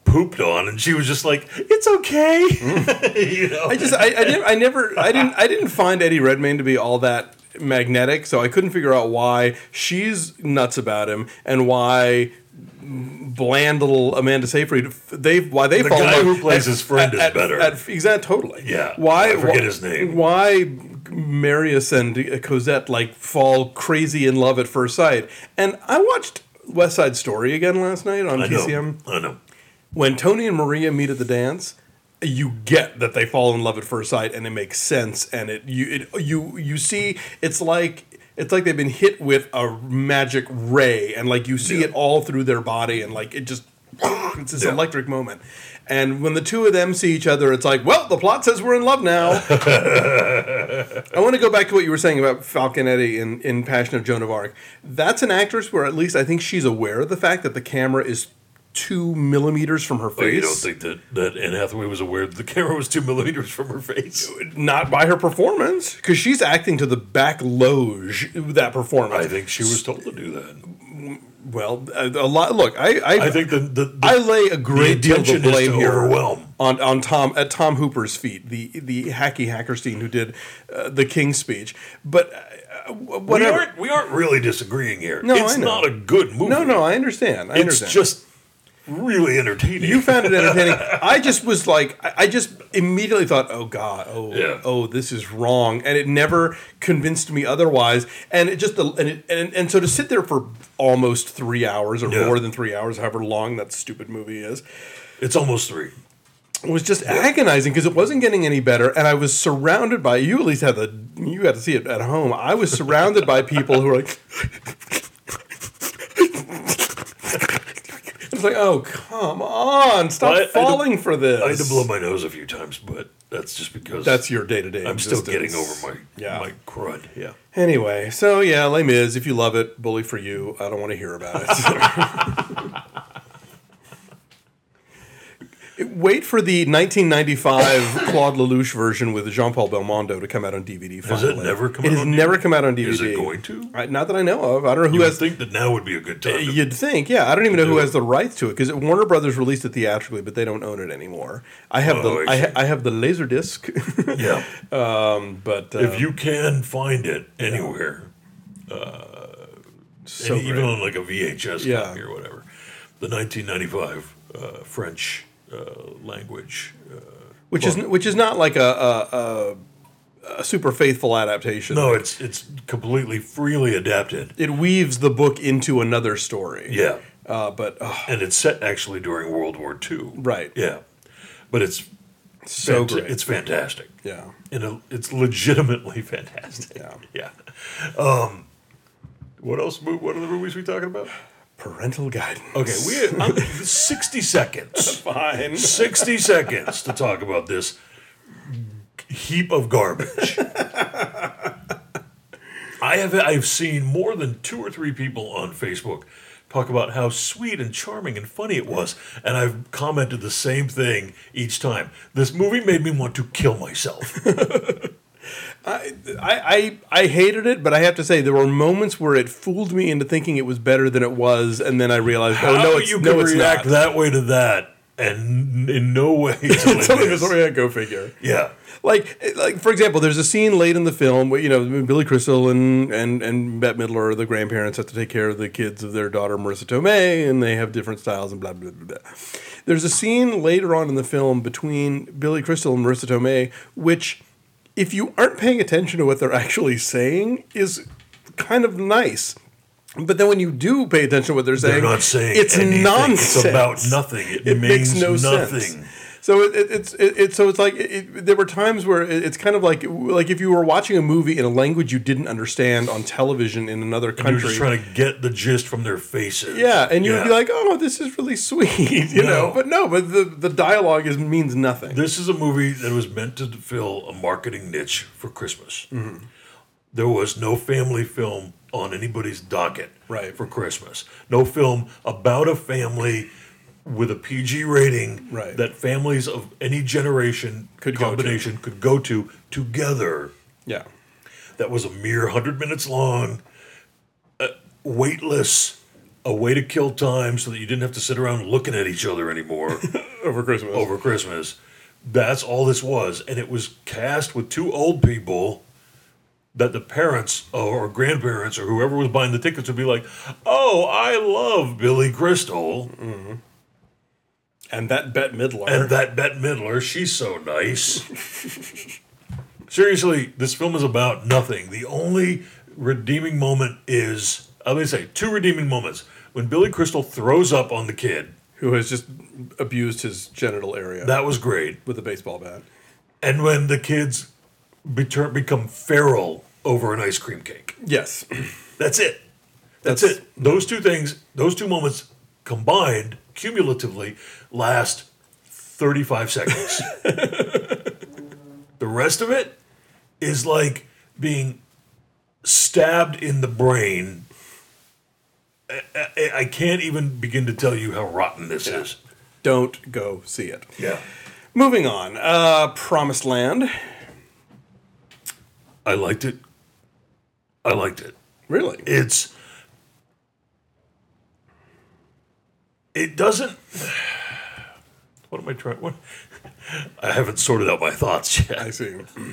pooped on, and she was just like, "It's okay." you know, I just I, I, never, I never I didn't I didn't find Eddie Redmayne to be all that magnetic, so I couldn't figure out why she's nuts about him and why bland little Amanda Seyfried they why they the fall guy in love who plays at, his friend at, is at, better. At, exactly, totally. Yeah, Why I forget wh- his name. Why Marius and Cosette like fall crazy in love at first sight? And I watched West Side Story again last night on I T C M. know. I know. When Tony and Maria meet at the dance, you get that they fall in love at first sight, and it makes sense. And it you it, you you see it's like it's like they've been hit with a magic ray, and like you see Yeah. it all through their body, and like it just it's this Yeah. electric moment. And when the two of them see each other, it's like, well, the plot says we're in love now. I want to go back to what you were saying about Falconetti in, in Passion of Joan of Arc. That's an actress where at least I think she's aware of the fact that the camera is two millimeters from her face. Oh, you don't think that, that Anne Hathaway was aware that the camera was two millimeters from her face? Not by her performance, because she's acting to the back loge, that performance. I think she was told to do that. Well, a, a lot. Look, I I, I think the, the, the I lay a great deal of the intention is blame to here overwhelm. on on Tom at Tom Hooper's feet, the the hacky Hackerstein who did uh, the King's Speech. But uh, we whatever. aren't we aren't really disagreeing here. No, it's I know. not a good movie. No, no, I understand. I it's understand. just really entertaining. You found it entertaining. I just was like, I I just immediately thought, oh God, oh, Yeah. oh, this is wrong, and it never convinced me otherwise. And it just, and it, and and so to sit there for almost three hours or Yeah. more than three hours, however long that stupid movie is, It's almost three. it was just agonizing because it wasn't getting any better, and I was surrounded by. You at least had the, you got to see it at home. I was surrounded by people who were like. It's like, oh, come on. Stop Well, I- I falling for this. I had to blow my nose a few times, but that's just because That's your day-to-day I'm still existence. getting over my Yeah. my crud. Yeah. Anyway, so yeah, Les Mis, if you love it, bully for you. I don't want to hear about it. Wait for the nineteen ninety-five Claude Lelouch version with Jean-Paul Belmondo to come out on D V D Has finally. it never come It out has on never D V D? come out on D V D. Is it going to? I, not that I know of. I don't know who You would has... think that now would be a good time. to- You'd think, yeah. I don't even know who do it. has the rights to it because Warner Brothers released it theatrically, but they don't own it anymore. I have Oh, the I I, see. ha- I have the Laserdisc, yeah. but uh, If you can find it anywhere, so and even great. on like a V H S Yeah. copy or whatever, the nineteen ninety-five uh, French uh, language. Uh, which is which is not like a, a, a, a super faithful adaptation. no, it's it's completely freely adapted. It weaves the book into another story. Yeah, Uh, but oh, and it's set actually during World War Two. right. Yeah, but it's So fanta- great. It's fantastic. Yeah. And it- it's legitimately fantastic. Yeah. Yeah. Um, what else? mo- What other movies are we talking about? Parental guidance. Okay, we I'm, sixty seconds. Fine. sixty seconds to talk about this heap of garbage. I have I've seen more than two or three people on Facebook talk about how sweet and charming and funny it was, and I've commented the same thing each time. This movie made me want to kill myself. I, I I hated it, but I have to say there were moments where it fooled me into thinking it was better than it was, and then I realized, How oh no, it's, you no, can it's react not. that way to that, and in no way to It's only this. this way I go figure. Yeah. Like, like for example, there's a scene late in the film where you know Billy Crystal and and and Bette Midler, the grandparents, have to take care of the kids of their daughter Marissa Tomei, and they have different styles and blah blah blah. blah. There's a scene later on in the film between Billy Crystal and Marissa Tomei, which, if you aren't paying attention to what they're actually saying, is kind of nice. But then when you do pay attention to what they're saying, They're not saying it's anything. nonsense. It's about nothing. It, It means makes no nothing. sense. So it, it, it's it, it, so it's like it, it, there were times where it, it's kind of like like if you were watching a movie in a language you didn't understand on television in another You're country. just trying to get the gist from their faces. Yeah, and you would be Yeah. like, "Oh, this is really sweet," you know. No. But no, but the the dialogue is means nothing. This is a movie that was meant to fill a marketing niche for Christmas. Mm-hmm. There was no family film on anybody's docket Right. for Christmas. No film about a family with a P G rating Right. that families of any generation Could go to. combination could go to together. Yeah, That was a mere one hundred minutes long, uh, weightless, a way to kill time so that you didn't have to sit around looking at each other anymore Over Christmas. over Christmas. That's all this was. And it was cast with two old people that the parents or grandparents or whoever was buying the tickets would be like, oh, I love Billy Crystal. Mm-hmm. And that Bette Midler. And that Bette Midler, she's so nice. Seriously, this film is about nothing. The only redeeming moment is, I'm going to say, two redeeming moments. When Billy Crystal throws up on the kid. Who has just abused his genital area. That was great. With a baseball bat. And when the kids betur- become feral over an ice cream cake. Yes. That's it. That's, That's it. Those two things, those two moments combined, cumulatively, last thirty-five seconds. The rest of it is like being stabbed in the brain. I, I, I can't even begin to tell you how rotten this yeah. is. Don't go see it. Yeah. Moving on. Uh, Promised Land. I liked it. I liked it. Really? It's... It doesn't... What am I trying... What? I haven't sorted out my thoughts yet. I see.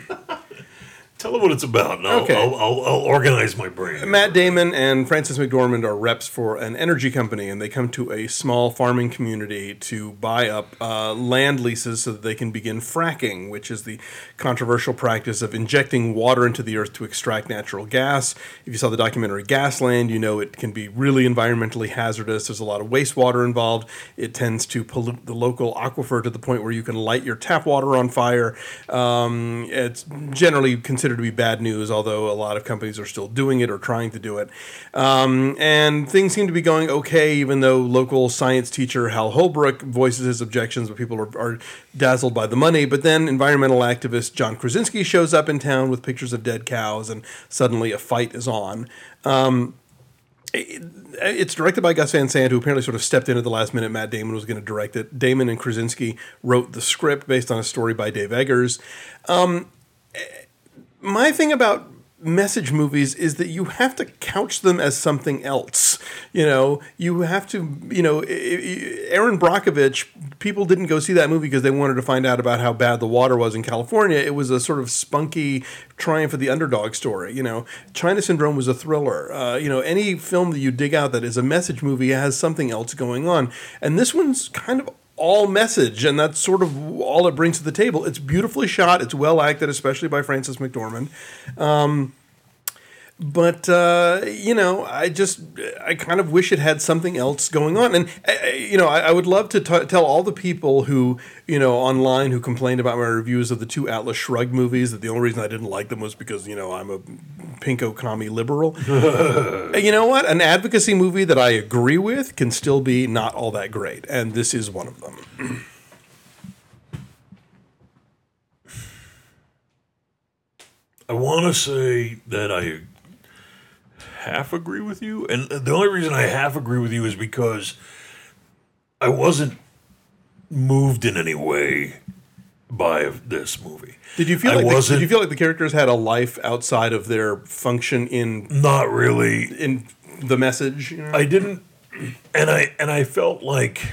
Tell them what it's about, and I'll, Okay. I'll, I'll, I'll organize my brain. Matt Damon and Frances McDormand are reps for an energy company, and they come to a small farming community to buy up uh, land leases so that they can begin fracking, which is the controversial practice of injecting water into the earth to extract natural gas. If you saw the documentary Gasland, you know it can be really environmentally hazardous. There's a lot of wastewater involved. It tends to pollute the local aquifer to the point where you can light your tap water on fire. Um, it's generally considered to be bad news, although a lot of companies are still doing it or trying to do it. Um, and things seem to be going okay, even though local science teacher Hal Holbrook voices his objections, but people are, are dazzled by the money. But then environmental activist John Krasinski shows up in town with pictures of dead cows, and suddenly a fight is on. Um, It's directed by Gus Van Sant, who apparently sort of stepped in at the last minute. Matt Damon was going to direct it. Damon and Krasinski wrote the script based on a story by Dave Eggers. Um, my thing about message movies is that you have to couch them as something else. You know, you have to, you know, Aaron Brockovich, people didn't go see that movie because they wanted to find out about how bad the water was in California. It was a sort of spunky triumph of the underdog story. You know, China Syndrome was a thriller. Uh, you know, any film that you dig out that is a message movie has something else going on. And this one's kind of all message, and that's sort of all it brings to the table. It's beautifully shot. It's well acted, especially by Frances McDormand. Um, but, uh, you know, I just, I kind of wish it had something else going on. And, uh, you know, I, I would love to t- tell all the people who, you know, online who complained about my reviews of the two Atlas Shrugged movies that the only reason I didn't like them was because, you know, I'm a pinko commie liberal. You know what? An advocacy movie that I agree with can still be not all that great. And this is one of them. I want to say that I half agree with you, and the only reason I half agree with you is because I wasn't moved in any way by this movie. Did you feel I like the, wasn't, did you feel like the characters had a life outside of their function in not really in the message? You know? I didn't, and I and I felt like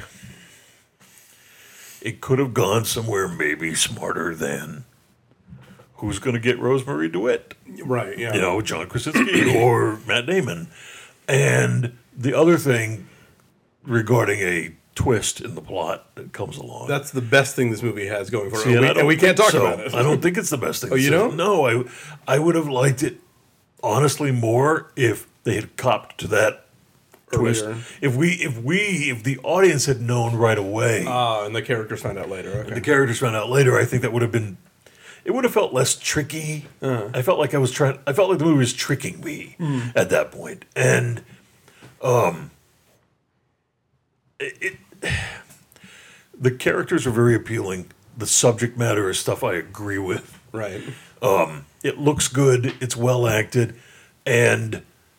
it could have gone somewhere maybe smarter than who's going to get Rosemary DeWitt. Right, yeah. You know, John Krasinski or Matt Damon. And the other thing regarding a twist in the plot that comes along. That's the best thing this movie has going for it. See, And, and we, I don't and we can't think talk so. about it. I don't think it's the best thing. Oh, you So, don't? No, I, I would have liked it, honestly, more if they had copped to that twist. Earlier. If we, if we, if the audience had known right away, Ah, and the characters find out later. Okay. the characters found out later, I think that would have been, it would have felt less tricky. Uh-huh. I felt like I was trying, I felt like the movie was tricking me Mm. at that point. And, um, it, it the characters are very appealing. The subject matter is stuff I agree with. Right. Um, it looks good. It's well acted, and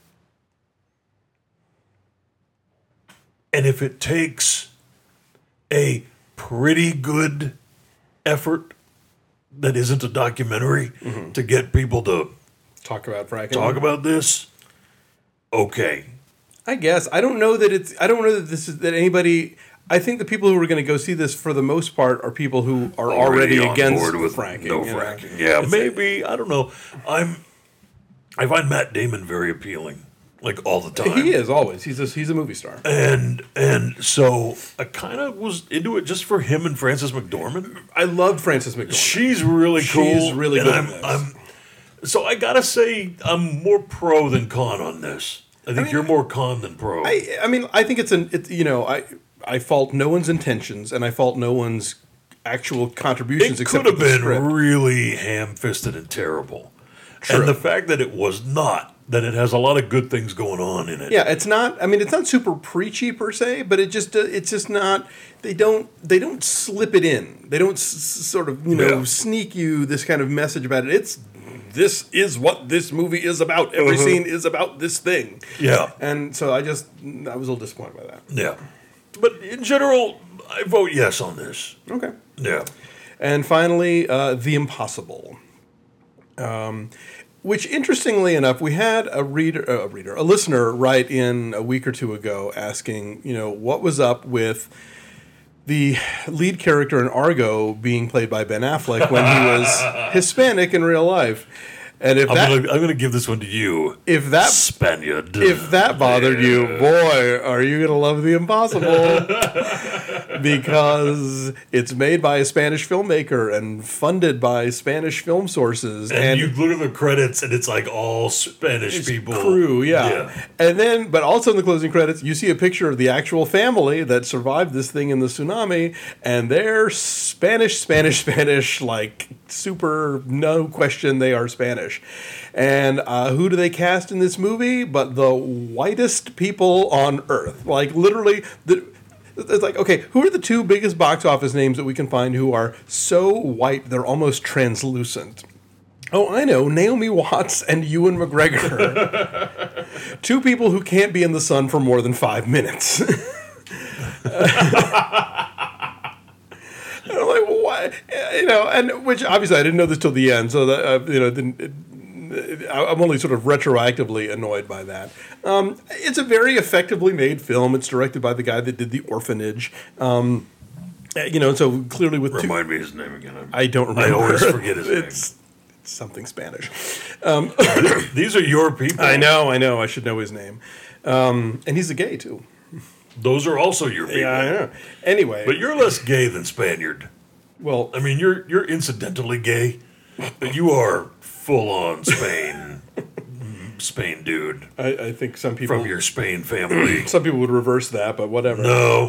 and if it takes a pretty good effort that isn't a documentary Mm-hmm. to get people to Talk about fracking. talk about this, okay. I guess I don't know that it's. I don't know that this is that anybody. I think the people who are going to go see this, for the most part, are people who are already, on against board with fracking. no you know? fracking. Yeah, It's- maybe I don't know. I'm. I find Matt Damon very appealing, like all the time. He is always. He's a, he's a movie star. And and so I kind of was into it just for him and Frances McDormand. I love Frances McDormand. She's really cool. She's really and good I'm, at this. I'm, so I gotta say, I'm more pro than con on this. I think mean, you're more con than pro. I, I mean, I think it's an. It's, you know, I I fault no one's intentions, and I fault no one's actual contributions. it except could have for the been script. really ham-fisted and terrible. True. And the fact that it was not, that it has a lot of good things going on in it. Yeah, it's not. I mean, it's not super preachy per se, but it just uh, it's just not. They don't they don't slip it in. They don't s- s- sort of you know Yeah. sneak you this kind of message about it. It's this is what this movie is about. Every Uh-huh. scene is about this thing. Yeah. And so I just I was a little disappointed by that. Yeah. But in general, I vote yes on this. Okay. Yeah. And finally, uh, The Impossible. Um, which, interestingly enough, we had a reader, uh, a reader, a listener write in a week or two ago asking, you know, what was up with the lead character in Argo being played by Ben Affleck when he was Hispanic in real life. And if I'm that gonna I'm gonna give this one to you. if that Spaniard. if that bothered you, boy, are you gonna love The Impossible? Because it's made by a Spanish filmmaker and funded by Spanish film sources, and, and, you look at the credits and it's like all Spanish it's people. crew, yeah. And then, but also in the closing credits, you see a picture of the actual family that survived this thing in the tsunami, and they're Spanish, Spanish, Spanish, like super, no question, they are Spanish. And uh, who do they cast in this movie? But the whitest people on earth, like literally the. It's like, okay, who are the two biggest box office names that we can find who are so white they're almost translucent? Oh, I know, Naomi Watts and Ewan McGregor. Two people who can't be in the sun for more than five minutes. And I'm like, what? You know, and which obviously I didn't know this till the end, so that, uh, you know, didn't. It, I'm only sort of retroactively annoyed by that. Um, it's a very effectively made film. It's directed by the guy that did The Orphanage. Um, you know, so clearly with two, Remind me his name again. I don't remember. I always forget his name. It's, it's something Spanish. These are your people. I know, I know. I should know his name. Um, and he's a gay too. Those are also your people. Yeah, I know. Anyway, But you're less gay than Spaniard. well, I mean, you're you're incidentally gay, but you are full on Spain, Spain dude I, I think some people from your Spain family. some people would reverse that, but whatever. No,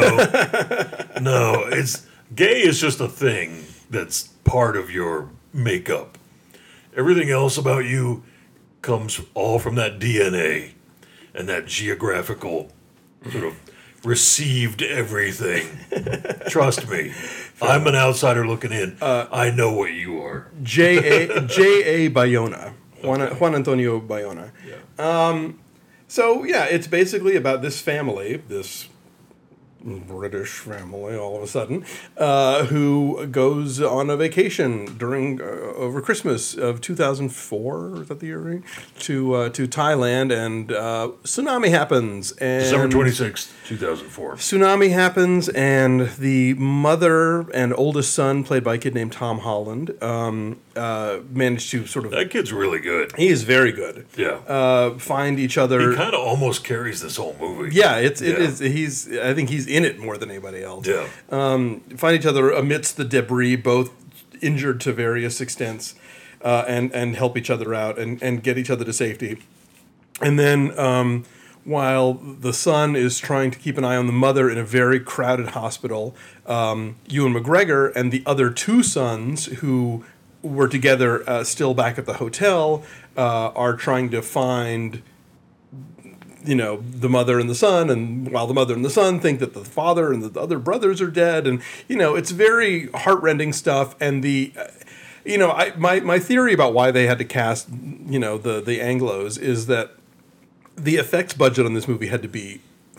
no, no. It's gay is just a thing that's part of your makeup. Everything else about you comes all from that D N A and that geographical sort of received everything. Trust me, I'm an outsider looking in. I know what you are. J A J A Bayona, Juan, Juan Antonio Bayona. Um, so yeah, it's basically about this family, this British family, all of a sudden, uh, who goes on a vacation during uh, over Christmas of two thousand four. Is that the year? To uh, to Thailand, and uh, tsunami happens. And December twenty-sixth, two thousand four. Tsunami happens, and the mother and oldest son, played by a kid named Tom Holland, um, uh, managed to sort of. That kid's really good. He is very good. Yeah. Uh, find each other. He kind of almost carries this whole movie. Yeah, it's it Yeah. is. He's. I think he's in it more than anybody else. Yeah. Um, find each other amidst the debris, both injured to various extents, uh, and and help each other out and and get each other to safety. And then, um, while the son is trying to keep an eye on the mother in a very crowded hospital, um, Ewan McGregor and the other two sons who were together uh, still back at the hotel uh, are trying to find, you know, the mother and the son, and while the mother and the son think that the father and the other brothers are dead, and you know, it's very heartrending stuff. And the, uh, you know, I my my theory about why they had to cast, you know, the the Anglos is that the effects budget on this movie had to be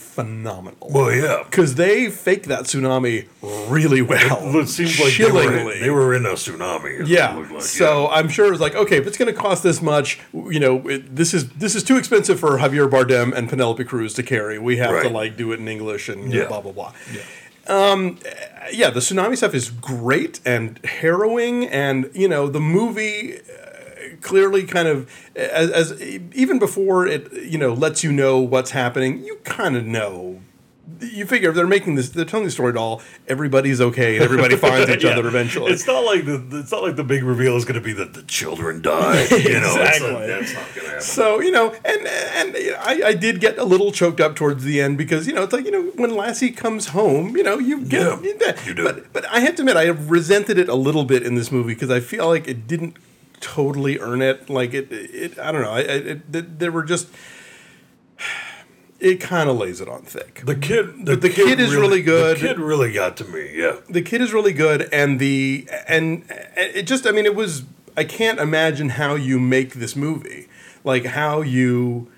phenomenal. Well, yeah. Because they faked that tsunami really well. It seems like they were, chillingly. in, they were in a tsunami. Yeah. Like, so yeah. I'm sure it was like, okay, if it's going to cost this much, you know, it, this is this is too expensive for Javier Bardem and Penelope Cruz to carry. We have Right. to like do it in English and you know, Yeah. blah blah blah. Yeah. Um, yeah, the tsunami stuff is great and harrowing, and you know, the movie uh, clearly kind of as, as even before it, you know, lets you know what's happening. You kind of know. You figure if they're making this, they're telling the story to all, everybody's okay and everybody finds each Yeah. other eventually. It's not like the it's not like the big reveal is going to be that the children die. You know, it's Exactly. not, that's not going to happen. So, you know, and and you know, I, I did get a little choked up towards the end because, you know, it's like, you know, when Lassie comes home, you know, you get Yeah, you get- you do. But but I have to admit, I resented it a little bit in this movie because I feel like it didn't totally earn it. Like it, it I don't know. I, I it, there were just. It kind of lays it on thick. The kid, the, the kid is really good. The kid really got to me. Yeah, The kid is really good, and the and it just I mean it was I can't imagine how you make this movie, like how you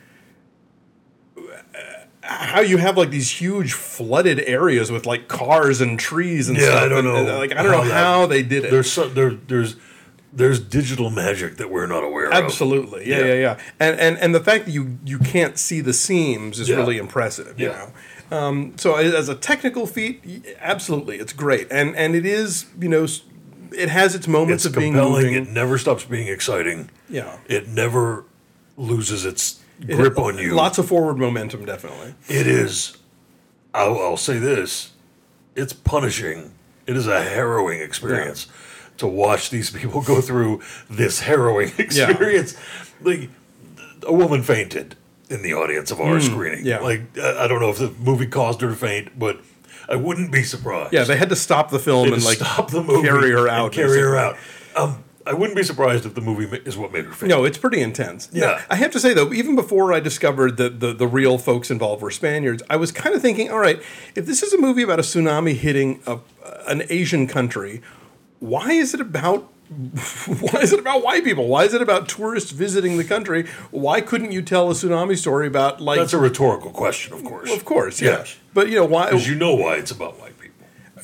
how you have like these huge flooded areas with like cars and trees and Yeah, stuff. I don't and- and, know like I don't how know that- how they did it. there's so, there there's there's digital magic that we're not aware of. Absolutely, yeah, Yeah. yeah, yeah, and and and the fact that you you can't see the seams is Yeah. really impressive. You Yeah. know, um, so as a technical feat, y- absolutely, it's great, and and it is you know s- it has its moments It's of being compelling. moving. It never stops being exciting. Yeah. It never loses its It- grip on you. Lots of forward momentum, definitely. It is. I'll, I'll say this: it's punishing. It is a harrowing experience to watch these people go through this harrowing experience. Like a woman fainted in the audience of our screening. Hmm, yeah. Like I I don't know if the movie caused her to faint, but I wouldn't be surprised. Yeah, they had to stop the film They and had like to stop the movie, carry her and out, carry her basically. out. Um, I wouldn't be surprised if the movie ma- is what made her faint. No, it's pretty intense. Yeah. I have to say though, even before I discovered that the, the real folks involved were Spaniards, I was kind of thinking, all right, if this is a movie about a tsunami hitting a, an Asian country, why is it about why is it about white people? Why is it about tourists visiting the country? Why couldn't you tell a tsunami story about like? That's a rhetorical question, of course. of course, yeah. Yes. But you know why? Because you know why it's about white people.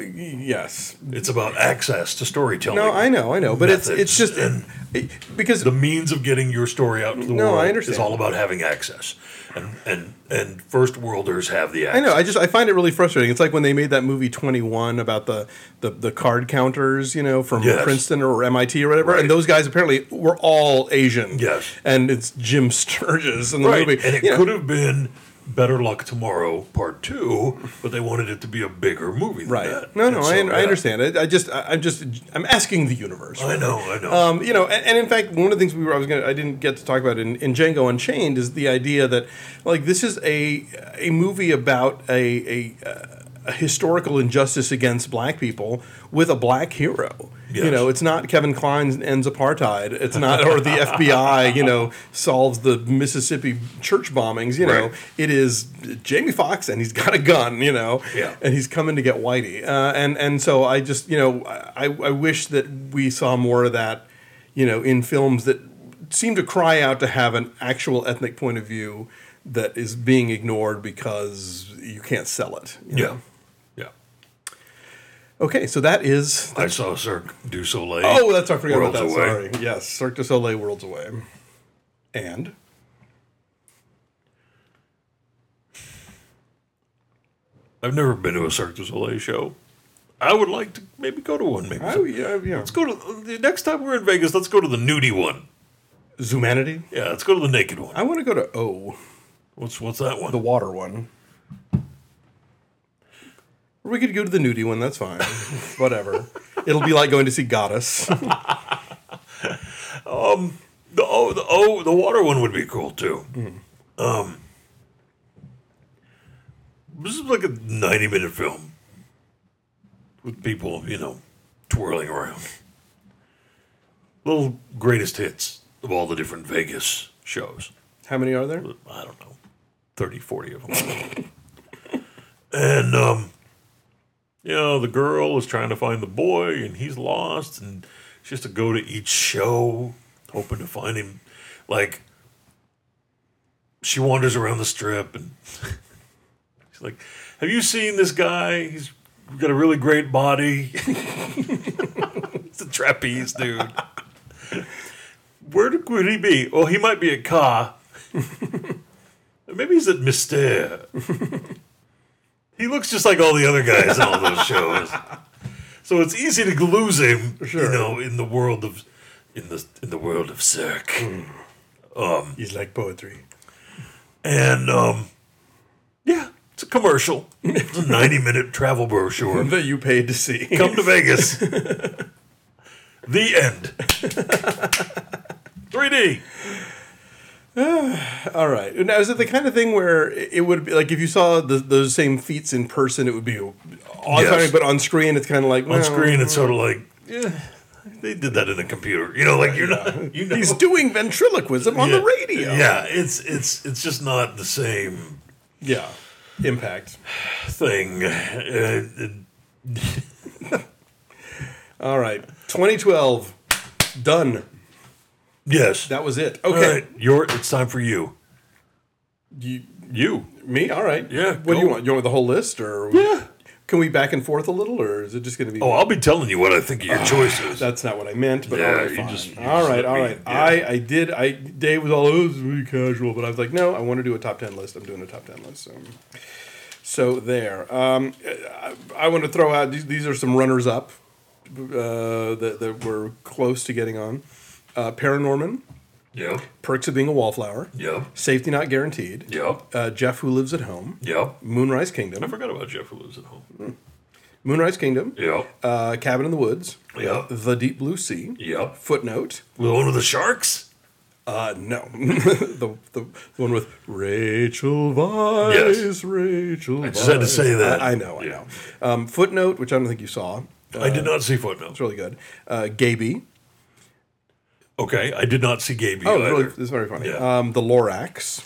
Yes. It's about access to storytelling. No, I know, I know, but it's it's methods, just and it- because the means of getting your story out to the No, world I understand. is all about having access, and and and first worlders have the I access. know. I just I find it really frustrating. It's like when they made that movie twenty-one about the the, the card counters, you know, from Yes. Princeton or M I T or whatever, Right. and those guys apparently were all Asian. Yes. and it's Jim Sturgis in the Right, movie, and it You know, could have been Better Luck Tomorrow Part Two, but they wanted it to be a bigger movie than right. that. No, no, And I, so, I yeah. understand it. I just I, I'm just I'm asking the universe. I know, I know. Um, you know, and, and in fact, one of the things we were I was gonna I didn't get to talk about in, in Django Unchained is the idea that like this is a a movie about a a, uh, a historical injustice against black people with a black hero. You Yes. know, it's not Kevin Kline ends apartheid. It's not, or the F B I, you know, solves the Mississippi church bombings. You know, Right. it is Jamie Foxx, and he's got a gun. You know, Yeah. and he's coming to get Whitey. Uh, and and so I just, you know, I I wish that we saw more of that, you know, in films that seem to cry out to have an actual ethnic point of view that is being ignored because you can't sell it. you yeah, know? yeah. Okay, so that is. I saw Cirque du Soleil. Oh, that's I forgot about that. Worlds Away. Sorry. Yes, Cirque du Soleil, Worlds Away, and I've never been to a Cirque du Soleil show. I would like to maybe go to one. Maybe oh yeah, yeah. let's go to the next time we're in Vegas. Let's go to the nudie one. Zumanity. Yeah, let's go to the naked one. I want to go to O, What's what's that one? the water one. Or we could go to the nudie one. That's fine. Whatever. It'll be like going to see Goddess. The oh the oh the water one would be cool too. Um, this is like a ninety minute film with people, you know, twirling around. Little greatest hits of all the different Vegas shows. How many are there? I don't know, thirty, forty of them. And, um, you know, the girl is trying to find the boy, and he's lost, and she has to go to each show, hoping to find him. Like, she wanders around the strip, and she's He's like, have you seen this guy? He's got a really great body. He's a trapeze dude. Where would he be? Well, he might be at Ka. Maybe he's at Mystère. He looks just like all the other guys in all those shows. So it's easy to lose him, Sure. you know, in the world of in the in the world of Cirque. Mm. Um, He's like poetry. and um, yeah, it's a commercial. It's a ninety-minute travel brochure. That you paid to see. Come to Vegas. The end. three D. All right. Now, is it the kind of thing where it would be like if you saw the, those same feats in person, it would be awe-inspiring, Yes. but on screen, it's kind of like On well, screen, it's sort of like, yeah, they did that in a computer. You know, like you're not. You know, He's doing ventriloquism on the Yeah. radio. Yeah, it's it's it's just not the same Yeah. Impact. thing. Uh, it- All right. twenty twelve. Done. yes. That was it. All Okay. right, your it's time for you. You, You. me? All right. Yeah, What do you go. want? You want the whole list, or Yeah. can we back and forth a little, or is it just going to be? Oh, I'll be telling you what I think of your choices. That's not what I meant, but Yeah, all right, you fine. just- you all just right, let all me- right. yeah. I, I did. I Dave was all, oh, this is really casual, but I was like, no, I want to do a top ten list. I'm doing a top ten list. So, so there. Um, I, I want to throw out these. These are some runners up uh, that that were close to getting on. Uh, Paranorman, Yep. Perks of Being a Wallflower, Yep. Safety Not Guaranteed, Yep. uh, Jeff Who Lives at Home, Yep. Moonrise I Kingdom, forgot about Jeff who lives at home. Moonrise Kingdom, Yep. uh, Cabin in the Woods, Yep. The Deep Blue Sea, Yep. Footnote. The one with the sharks? Uh, no, the, the the one with Rachel Weisz. Yes. Rachel. I just had to say that. I, I know, I Yeah. know. Um, Footnote, which I don't think you saw. Uh, I did not see Footnotes. It's really good. Uh, Gaby. Okay, I did not see Gaby Oh, either. really, it's very funny. Yeah. Um, the Lorax.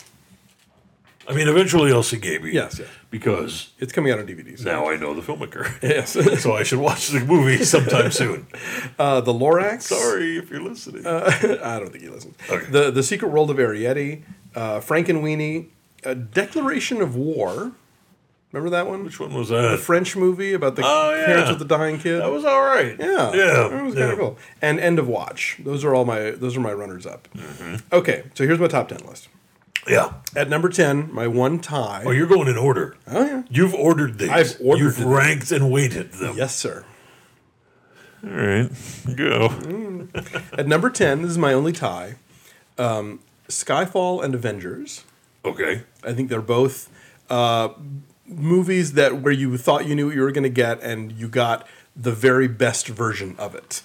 I mean, eventually I'll see Gaby. Yes, yes. Because It's coming out on D V D. So. now I know the filmmaker. Yes. So I should watch the movie sometime soon. uh, the Lorax. Sorry if you're listening. I don't think he listens. Okay. The The Secret World of Arietti. Uh, Frankenweenie. Uh, Declaration of War. Remember that one? Which one was The that? French movie about the Oh, yeah. parents with the dying kid. That was all right. Yeah, Yeah. that was yeah. kind of cool. And End of Watch. Those are all my those are my runners up. Mm-hmm. Okay, so here's my top ten list. Yeah. At number ten, my one tie. Oh, you're going in order. Oh yeah. You've ordered these. I've ordered You've these. ranked and weighted them. Yes, sir. All right. Go. At number ten, this is my only tie. Um, Skyfall and Avengers. Okay. I think they're both uh, movies that where you thought you knew what you were going to get, and you got the very best version of it.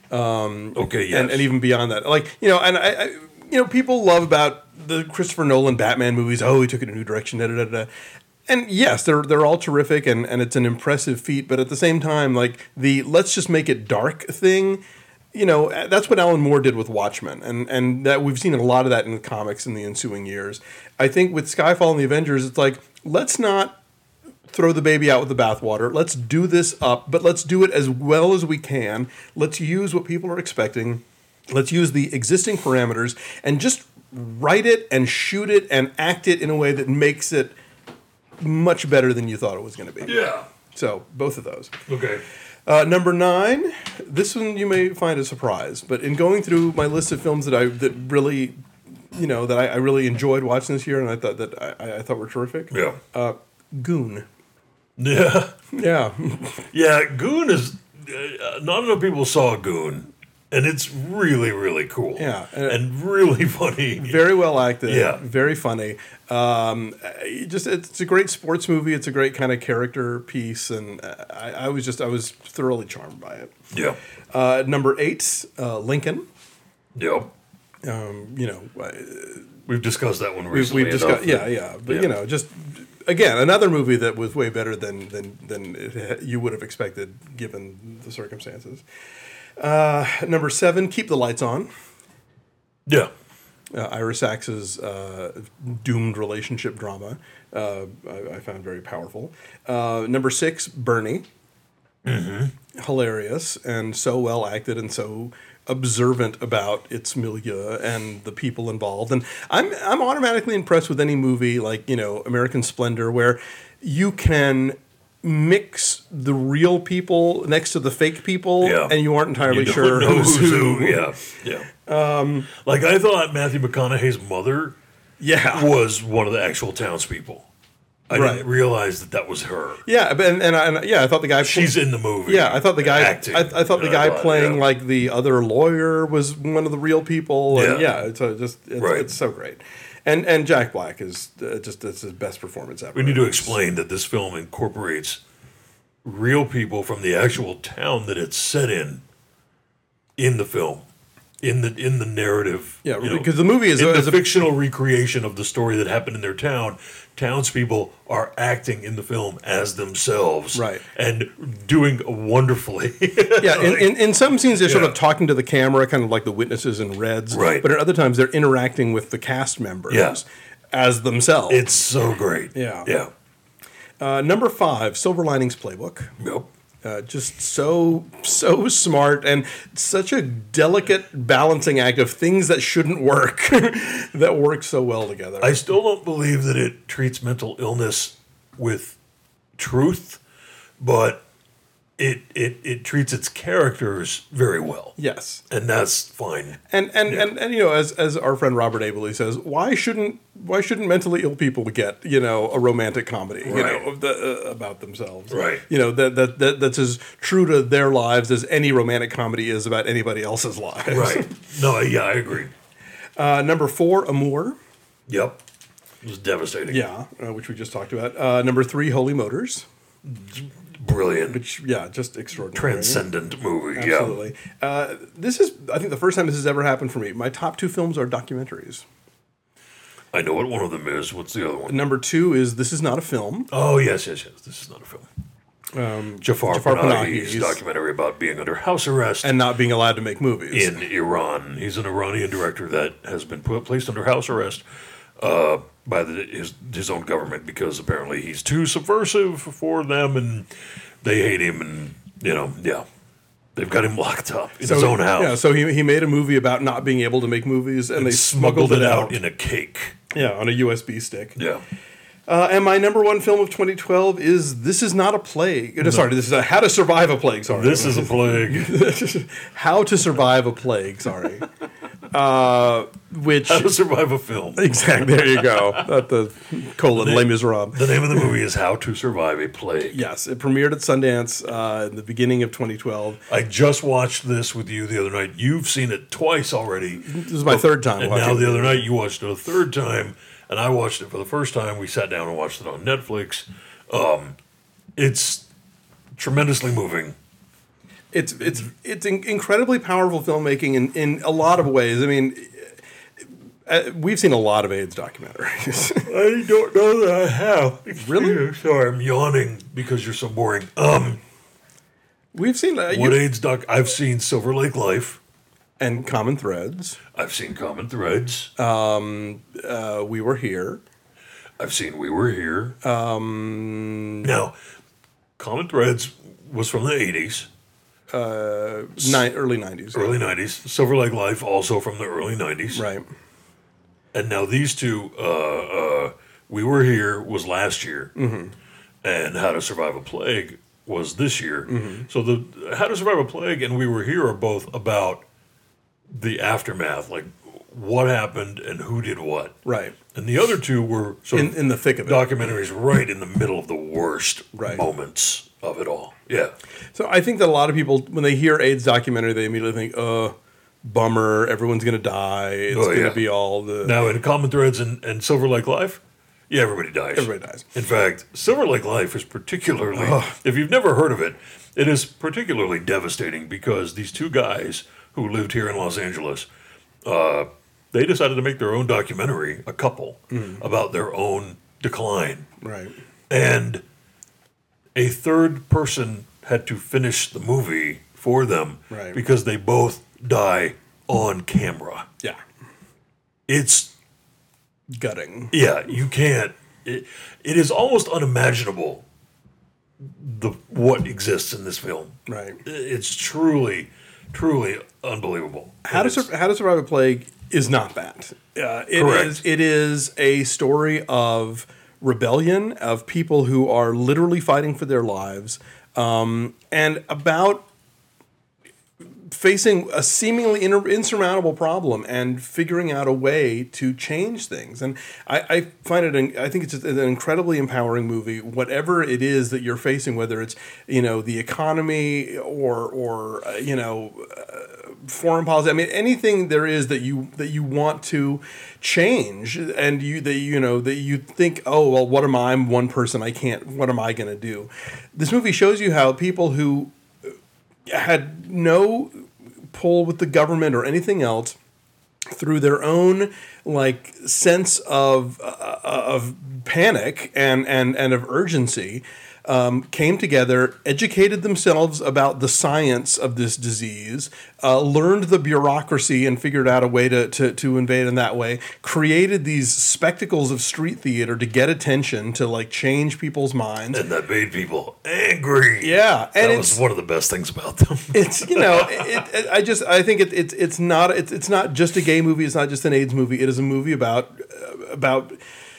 Okay. Yes. and, and even beyond that, like you know, and I, I, you know, people love about the Christopher Nolan Batman movies. Oh, he took it in a new direction. Da, da, da, da. And yes, they're they're all terrific, and, and it's an impressive feat. But at the same time, like the let's just make it dark thing, you know, that's what Alan Moore did with Watchmen, and and that we've seen a lot of that in the comics in the ensuing years. I think with Skyfall and the Avengers, it's like let's not throw the baby out with the bathwater. Let's do this up, but let's do it as well as we can. Let's use what people are expecting. Let's use the existing parameters and just write it and shoot it and act it in a way that makes it much better than you thought it was going to be. yeah. So both of those. Okay. Uh, number nine. This one you may find a surprise, but in going through my list of films that I that really, you know, that I, I really enjoyed watching this year, and I thought that I, I thought were terrific. Yeah. Uh, Goon. Yeah. Yeah. Yeah. Goon is. Uh, not enough people saw Goon, and it's really, really cool. Yeah. And really funny. Very well acted. Yeah. Very funny. Um, you just it's a great sports movie. It's a great kind of character piece, and I, I was just I was thoroughly charmed by it. Yeah. Uh, number eight, uh, Lincoln. Yep. Um, you know, I- We've discussed that one we've, recently. we've discussed. enough. Yeah, yeah. But Yeah. you know, just again, another movie that was way better than than than it, you would have expected given the circumstances. Uh, number seven, Keep the Lights On. Yeah. Uh, Ira Sachs's uh, doomed relationship drama, uh, I, I found very powerful. Uh, number six, Bernie. Mm-hmm. Hilarious and so well acted and so observant about its milieu and the people involved. And I'm I'm automatically impressed with any movie like, you know, American Splendor, where you can mix the real people next to the fake people, Yeah. and you aren't entirely You don't sure know who's who's who. who. Yeah, yeah. Um, like I thought Matthew McConaughey's mother Yeah. was one of the actual townspeople. I Right. didn't realize that that was her. Yeah, but and, and, I, and yeah, I thought the guy. She's in the movie. Yeah, I thought the guy. acting. I, I thought the And guy thought, playing yeah. like the other lawyer was one of the real people. And Yeah. yeah, it's uh, just it's, Right. it's so great, and and Jack Black is uh, just it's his best performance ever. We need to explain that this film incorporates real people from the actual town that it's set in, in the film, in the in the narrative. Yeah, you know, because the movie is in a, the is a fictional recreation of the story that happened in their town. Townspeople are acting in the film as themselves, Right. and doing wonderfully. yeah. In, in, in some scenes, they're sort Yeah. of talking to the camera, kind of like the witnesses in Reds, Right. But at other times, they're interacting with the cast members Yeah. as themselves. It's so great. Yeah. yeah, uh, number five, Silver Linings Playbook. yep. Uh, just so so smart and such a delicate balancing act of things that shouldn't work that work so well together. I still don't believe that it treats mental illness with truth, but it it it treats its characters very well, yes, and that's fine. and and, and and you know, as as our friend Robert Abele says, why shouldn't why shouldn't mentally ill people get, you know, a romantic comedy, you Right. know, of the, uh, about themselves, Right. You know, that, that that that's as true to their lives as any romantic comedy is about anybody else's lives. Right? No, yeah, I agree. Uh, number four, Amour. Yep, it was devastating. Yeah, uh, which we just talked about. Uh, number three, Holy Motors. Brilliant, Which, yeah, just extraordinary. transcendent movie. Absolutely. Uh, this is, I think, the first time this has ever happened for me. My top two films are documentaries. Yeah, I know what one of them is. What's the other one? Number two is This Is Not a Film. Oh yes, yes, yes. This is not a film. Um, Jafar, Jafar Panahi's Panahi's- documentary about being under house arrest And not being allowed to make movies. in Iran. He's an Iranian director that has been put, placed under house arrest uh, by the, his his own government because apparently he's too subversive for them, and they hate him, and you know, yeah, they've got him locked up in So- his own house. Yeah, so he, he made a movie about not being able to make movies, and they smuggled, smuggled, it out in a cake. yeah, on a U S B stick. Yeah, Uh, and my number one film of twenty twelve is This Is Not a Plague. No. Sorry, this is a How to Survive a Plague. Sorry, this is a plague. How to Survive a Plague. Sorry, uh, which How to survive a film. exactly. There you go. At the colon Les Miserables. The name of the movie is How to Survive a Plague. Yes, it premiered at Sundance uh, in the beginning of twenty twelve. I just watched this with you the other night. You've seen it twice already. This is my third time And watching now the it. other night you watched it a third time, and I watched it for the first time. We sat down and watched it on Netflix. Um, it's tremendously moving. It's it's it's in- incredibly powerful filmmaking in, in a lot of ways. I mean, uh, we've seen a lot of AIDS documentaries. I don't know that I have. Really? Sorry, I'm yawning because you're so boring. Um, We've seen uh, what you, AIDS doc? I've seen Silver Lake Life. and Common Threads. I've seen Common Threads. Uh, we were here. I've seen We Were Here. Um, now, Common Threads was from the eighties. Ni- early nineties. Early nineties. Silver Lake Life, also from the early nineties. Right. And now these two, uh, uh, We Were Here was last year, Mm-hmm. and How to Survive a Plague was this year. Mm-hmm. So the How to Survive a Plague and We Were Here are both about the aftermath, like what happened and who did what. Right. And the other two were sort In, of in the thick of it. documentaries right in the middle of the worst Right. moments of it all. Yeah. So I think that a lot of people, when they hear AIDS documentary, they immediately think, uh, bummer, everyone's going to die. It's Oh, going to yeah. be all the... Now, in Common Threads and, and Silver Lake Life, yeah, everybody dies. Everybody dies. In fact, Silver Lake Life is particularly, if you've never heard of it, it is particularly devastating because these two guys who lived here in Los Angeles, uh, they decided to make their own documentary, a couple, about their own decline. Right. And a third person had to finish the movie for them Right. because they both die on camera. Yeah. It's Gutting. Yeah, you can't. It, it is almost unimaginable the what exists in this film. Right. It's truly, truly unbelievable. How to, It's- Sur- How to Survive a Plague is not that. Uh, it Correct. is. It is a story of rebellion, of people who are literally fighting for their lives, um, and about facing a seemingly in- insurmountable problem and figuring out a way to change things. And I, I find it, an, I think it's an incredibly empowering movie, whatever it is that you're facing, whether it's, you know, the economy or, or uh, you know, uh, foreign policy. I mean, anything there is that you, that you want to change and you, that, you know, that you think, oh, well, what am I? I'm one person. I can't, what am I going to do? This movie shows you how people who had no pull with the government or anything else, through their own like sense of uh, of panic and and and of urgency, um, came together, educated themselves about the science of this disease, uh, learned the bureaucracy and figured out a way to, to, to invade in that way, created these spectacles of street theater to get attention, to like change people's minds. And that made people angry. Yeah. And that was one of the best things about them. It's, you know, it, it, I just, I think it, it's it's not, it's, it's not just a gay movie. It's not just an AIDS movie. It is a movie about, uh, about,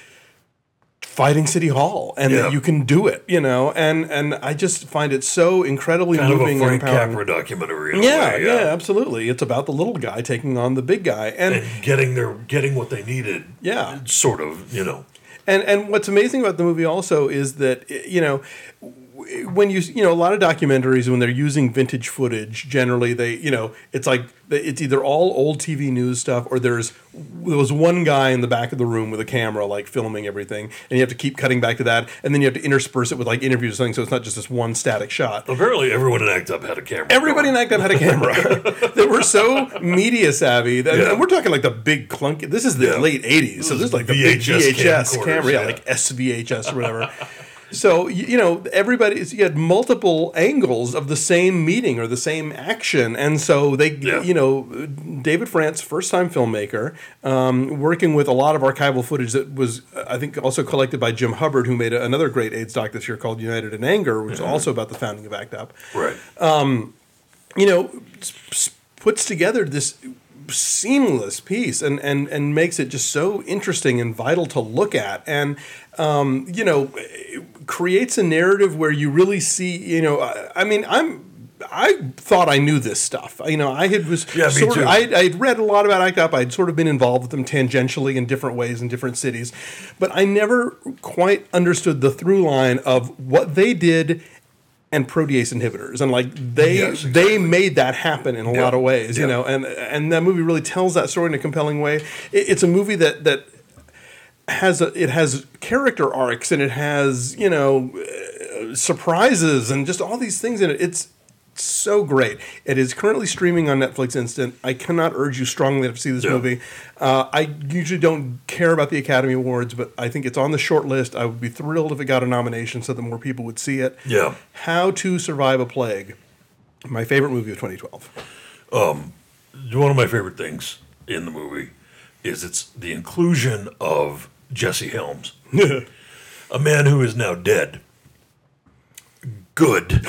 fighting City Hall, and yeah. that you can do it, you know, and and I just find it so incredibly kind moving of a Frank and empowering. Capra documentary. In Yeah, a way, yeah, yeah, absolutely. It's about the little guy taking on the big guy, and, and getting their getting what they needed. Yeah, sort of, you know. And and what's amazing about the movie also is that, you know, when you you know a lot of documentaries, when they're using vintage footage, generally they, you know, it's like it's either all old T V news stuff, or there's there was one guy in the back of the room with a camera like filming everything, and you have to keep cutting back to that, and then you have to intersperse it with like interviews or something, so it's not just this one static shot. Apparently everyone in ACT UP had a camera. Everybody in ACT UP had a camera. They were so media savvy that, yeah. and we're talking like the big clunky. This is the yeah. late eighties, so this is like the V H S big V H S camera, yeah, yeah. like S V H S or whatever. So, you know, everybody, you had multiple angles of the same meeting or the same action. And so they, yeah. you know, David France, first-time filmmaker, um, working with a lot of archival footage that was, I think, also collected by Jim Hubbard, who made a, another great AIDS doc this year called United in Anger, which mm-hmm. is also about the founding of ACT UP. Right. Um, you know, puts together this seamless piece and, and, and makes it just so interesting and vital to look at. And, um, you know, creates a narrative where you really see, you know, I, I mean, I'm, I thought I knew this stuff. You know, I had was yeah, sort me of, too. I I'd read a lot about ACT UP. I'd sort of been involved with them tangentially in different ways in different cities, but I never quite understood the through line of what they did and protease inhibitors, and like they yes, exactly. they made that happen in a yeah. lot of ways, yeah. you know, and and that movie really tells that story in a compelling way. It, it's a movie that that has a, it has character arcs, and it has, you know, uh, surprises and just all these things in it. It's so great. It is currently streaming on Netflix Instant. I cannot urge you strongly to see this yeah. movie. Uh, I usually don't care about the Academy Awards, but I think it's on the short list. I would be thrilled if it got a nomination so that more people would see it. Yeah. How to Survive a Plague. My favorite movie of twenty twelve. Um, one of my favorite things in the movie is it's the inclusion of Jesse Helms, a man who is now dead. Good.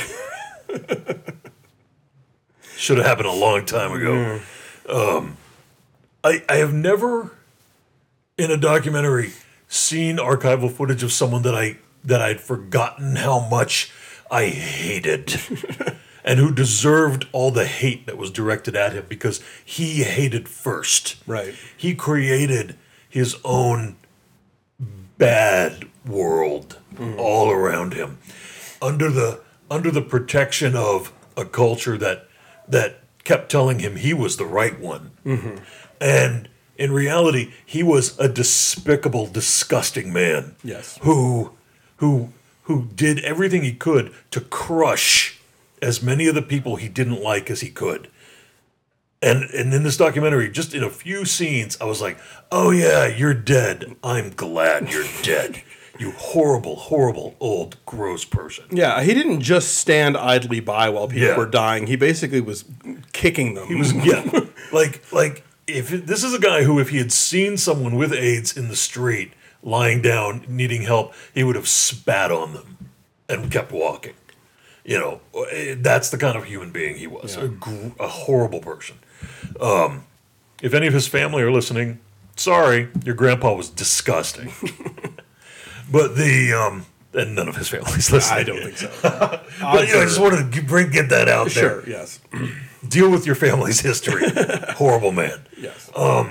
Should have happened a long time ago. Mm. Um, I I have never in a documentary seen archival footage of someone that I that I'd forgotten how much I hated, and who deserved all the hate that was directed at him because he hated first. Right. He created his own bad world mm. all around him, under the under the protection of a culture that that kept telling him he was the right one. Mm-hmm. And in reality, he was a despicable, disgusting man. Yes. Who who who did everything he could to crush as many of the people he didn't like as he could. And and in this documentary, just in a few scenes, I was like, oh yeah, you're dead. I'm glad you're dead. You horrible, horrible, old, gross person. Yeah, he didn't just stand idly by while people Yeah. were dying. He basically was kicking them. He was, yeah. like, like if it, this is a guy who, if he had seen someone with AIDS in the street, lying down, needing help, he would have spat on them and kept walking. You know, that's the kind of human being he was. Yeah. A, gr- a horrible person. Um, if any of his family are listening, sorry, your grandpa was disgusting. But the um, and none of his family's listening. I don't think so. But you know, I just wanted to bring get that out there. Sure, yes. Deal with your family's history. Horrible man. Yes.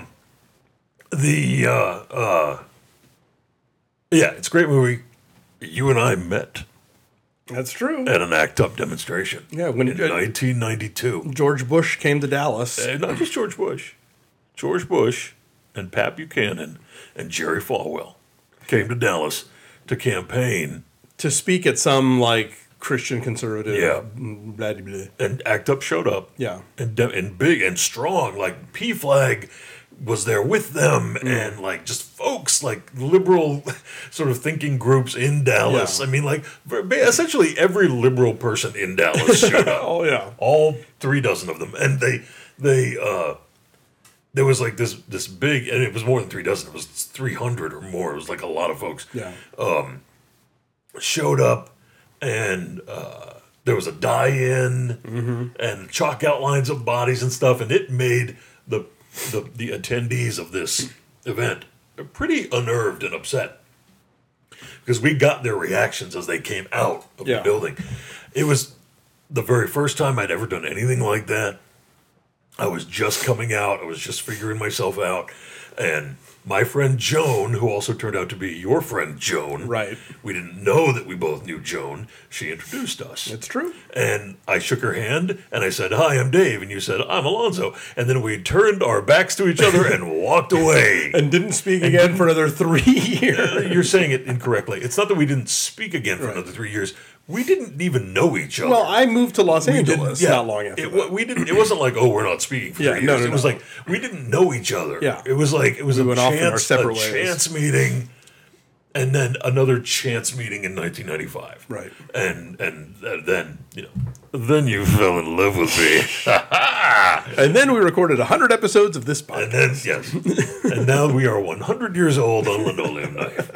The uh, uh, yeah, it's a great movie. You and I met That's true. at an ACT UP demonstration. Yeah, when in uh, nineteen ninety-two. George Bush came to Dallas. And not just George Bush. George Bush and Pat Buchanan and Jerry Falwell came to Dallas to campaign, to speak at some like Christian conservative. Yeah. Blah, blah, blah. and ACT UP showed up. Yeah. And, de- and big and strong. Like P Flag was there with them, Mm. and like just folks, like liberal sort of thinking groups in Dallas. Yeah. I mean, like ver- essentially every liberal person in Dallas showed up. Oh yeah. All three dozen of them, and they they uh there was like this this big, and it was more than three dozen. It was three hundred or more. It was like a lot of folks Yeah. showed up, and uh, there was a die-in Mm-hmm. and chalk outlines of bodies and stuff, and it made the the, the attendees of this event pretty unnerved and upset because we got their reactions as they came out of Yeah. the building. It was the very first time I'd ever done anything like that. I was just coming out. I was just figuring myself out. And my friend Joan, who also turned out to be your friend Joan. Right. We didn't know that we both knew Joan. She introduced us. It's true. And I shook her hand and I said, "Hi, I'm Dave." And you said, "I'm Alonzo." And then we turned our backs to each other and walked away. And didn't speak again for another three years. You're saying it incorrectly. It's not that we didn't speak again for Right. another three years. We didn't even know each other. Well, I moved to Los We didn't- Angeles yeah, not long after it, that. We didn't. It wasn't like, oh, we're not speaking for Yeah, three years. no, no, it was no. like we didn't know each other. Yeah. It was like it was We a went chance, off in our separate a ways. chance meeting, and then another chance meeting in nineteen ninety-five. Right. And and then you know, then you fell in love with me. And then we recorded one hundred episodes of this podcast. And then yes, and now we are one hundred years old on Linoleum Knife.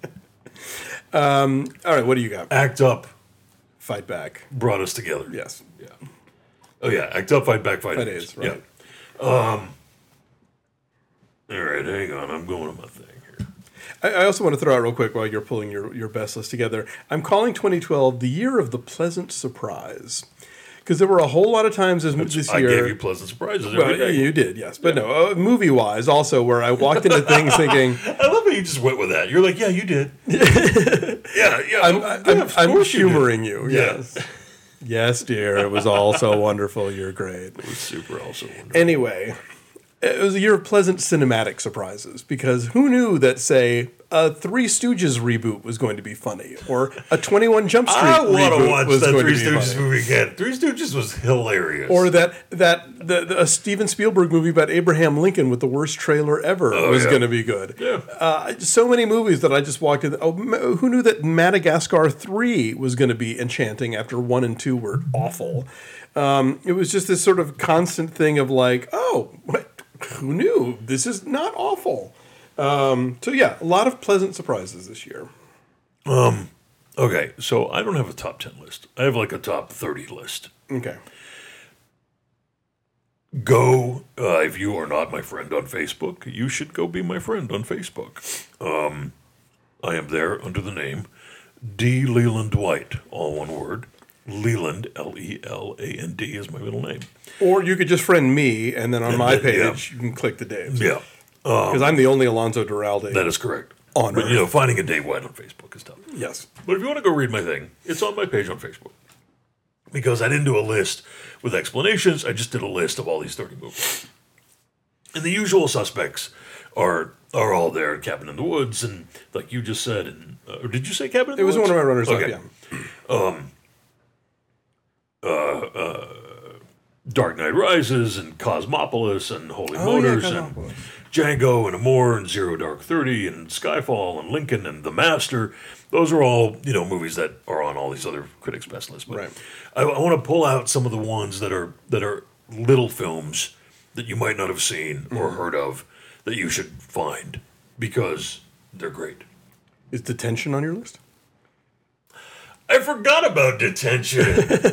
All right, what do you got? ACT UP Fight back. brought us together. Yes. Yeah. Oh yeah, ACT UP, Fight Back, Fight Fight AIDS. AIDS, right. Yeah. All right, hang on. I'm going on my thing here. I, I also want to throw out real quick while you're pulling your, your best list together. I'm calling twenty twelve the year of the pleasant surprise. Because there were a whole lot of times this, this I year. gave you pleasant surprises every Well, day. you did, yes. But no, uh, movie wise, also, where I walked into things thinking, I love how you just went with that. You're like, yeah, you did. yeah, yeah. I'm, yeah, I'm, of I'm course you did. humoring you. Yeah. Yes. Yes, dear. It was all so wonderful. You're great. It was super also wonderful. Anyway, it was a year of pleasant cinematic surprises because who knew that, say, a Three Stooges reboot was going to be funny or a twenty-one Jump Street I want to reboot watch was that going Three to be Stooges funny. movie again. Three Stooges was hilarious. Or that that the, the a Steven Spielberg movie about Abraham Lincoln with the worst trailer ever Oh, was yeah. going to be good. Yeah. Uh, so many movies that I just walked in. Oh, ma- who knew that Madagascar three was going to be enchanting after one and two were awful? Um, it was just this sort of constant thing of like, oh, what? Who knew? This is not awful. Um, so yeah, a lot of pleasant surprises this year. okay, so I don't have a top ten list. I have like a top thirty list. Okay. Go, uh, if you are not my friend on Facebook, you should go be my friend on Facebook. Um, I am there under the name D. Leland White, all one word. Leland, L E L A N D is my middle name. Or you could just friend me, and then on my then, page yeah. you can click the Daves. Yeah, Because I'm the only Alonzo Duralde. that is correct. On but, Earth. you know, finding a Dave White on Facebook is tough. Yes. But if you want to go read my thing, it's on my page on Facebook. Because I didn't do a list with explanations, I just did a list of all these thirty movies. And the usual suspects are are all there. Cabin in the Woods, and like you just said, and uh, or did you say Cabin in the It was Woods? one of my runners Okay. up, yeah. Dark Knight Rises, and Cosmopolis, and Holy Oh, yeah, Motors, and Cosmopolis. Django, and Amore, and Zero Dark Thirty, and Skyfall, and Lincoln, and The Master. Those are all, you know, movies that are on all these other critics' best lists. But Right. I, I want to pull out some of the ones that are that are little films that you might not have seen or Mm-hmm. heard of that you should find because they're great. Is Detention on your list? I forgot about Detention.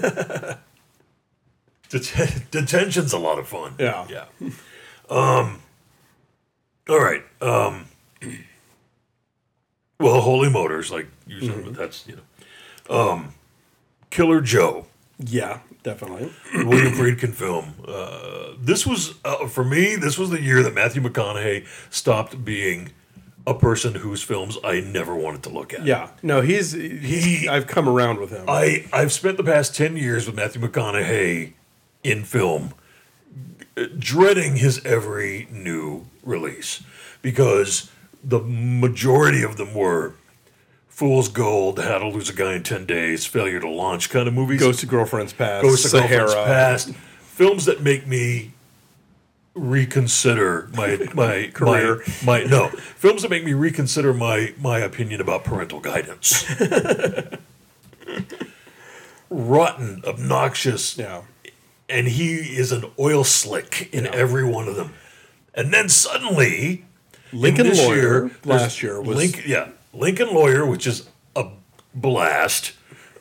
Det- Detention's a lot of fun. Yeah. Yeah. Um, all right. Um, well, Holy Motors, like you said, Mm-hmm. but that's, you know. Um, Killer Joe, Yeah, definitely. William Friedkin film. Uh, this was, uh, for me, this was the year that Matthew McConaughey stopped being a person whose films I never wanted to look at. Yeah. No, he's, he's He- I've come around with him. I, I've spent the past ten years with Matthew McConaughey in film, dreading his every new release because the majority of them were Fool's Gold, How to Lose a Guy in ten days, Failure to Launch kind of movies. Ghost of Girlfriend's Past. Ghost of Sahara. Girlfriend's Past. Films that make me reconsider my my Career. My, my no films that make me reconsider my my opinion about parental guidance. Rotten, obnoxious, Yeah. and he is an oil slick in Yeah. every one of them. And then suddenly, Lincoln in this Lawyer year, last there's year was Lincoln, yeah, Lincoln Lawyer, which is a blast.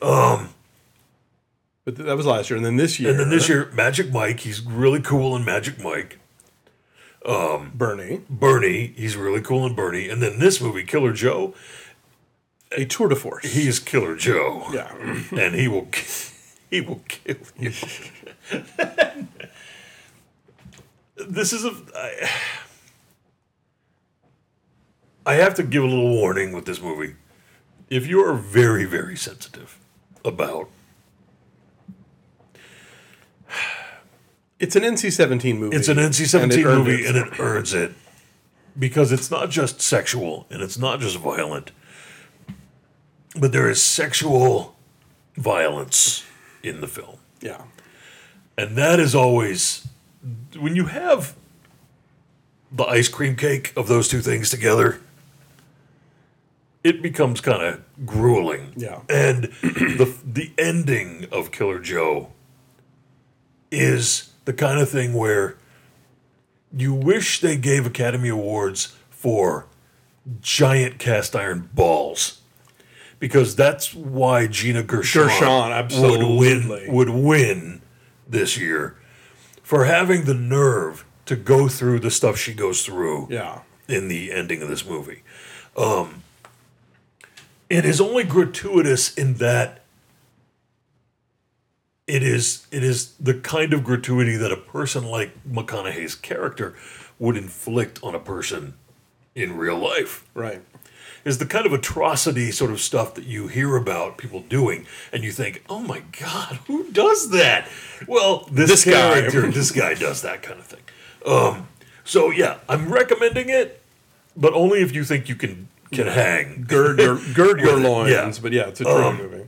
but that was last year, and then this year, And then this year, Magic Mike, he's really cool in Magic Mike. Bernie, Bernie, he's really cool in Bernie. And then this movie, Killer Joe, a tour de force. he is Killer Joe. yeah, And he will he will kill you. This is a I, I have to give a little warning with this movie. If you are very, very sensitive about it's an N C seventeen movie. it's an N C seventeen and it earned movie it. and it earns it because it's not just sexual and it's not just violent, but there is sexual violence in the film. Yeah, And that is always, when you have the ice cream cake of those two things together, it becomes kind of grueling. Yeah. And the the ending of Killer Joe is the kind of thing where you wish they gave Academy Awards for giant cast iron balls. Because that's why Gina Gershon, Gershon, would absolutely. win would win this year for having the nerve to go through the stuff she goes through yeah, in the ending of this movie. Um, it is only gratuitous in that it is it is the kind of gratuity that a person like McConaughey's character would inflict on a person in real life. right. Is the kind of atrocity sort of stuff that you hear about people doing, and you think, "Oh my God, who does that?" Well, this, This guy. character, this guy does that kind of thing. Um, so yeah, I'm recommending it, but only if you think you can can hang. Gird your gird your With it, loins, yeah. but yeah, it's a train movie.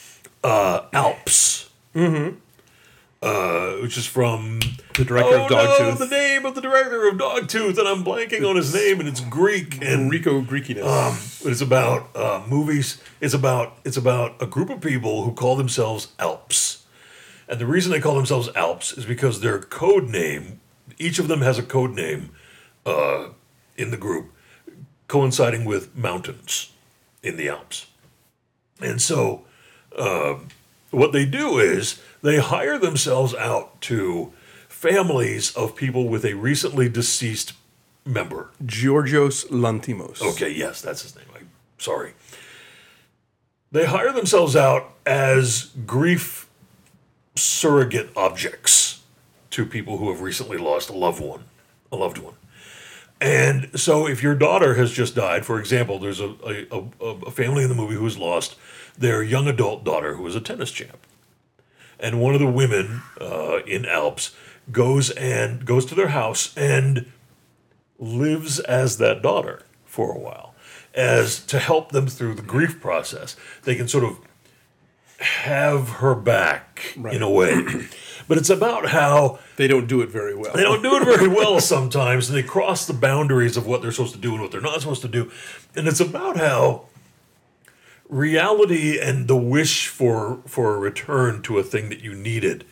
Alps, mm-hmm. uh, which is from The director oh of no, Dogtooth, the name of the director of Dogtooth, and I'm blanking on his name, and it's Greek and Enrico Greekiness. Um, it's about uh, movies. It's about it's about a group of people who call themselves Alps, and the reason they call themselves Alps is because their code name. Each of them has a code name uh, in the group, coinciding with mountains in the Alps, and so uh, what they do is they hire themselves out to families of people with a recently deceased member. Georgios Lantimos. Okay, yes, that's his name. I'm sorry. They hire themselves out as grief surrogate objects to people who have recently lost a loved one, a loved one. And so if your daughter has just died, for example, there's a, a, a, a family in the movie who's lost their young adult daughter who was a tennis champ. And one of the women uh, in Alps goes and goes to their house and lives as that daughter for a while, as to help them through the grief process. They can sort of have her back in a way. But it's about how They don't do it very well. they don't do it very well sometimes, and they cross the boundaries of what they're supposed to do and what they're not supposed to do. And it's about how reality and the wish for for a return to a thing that you needed,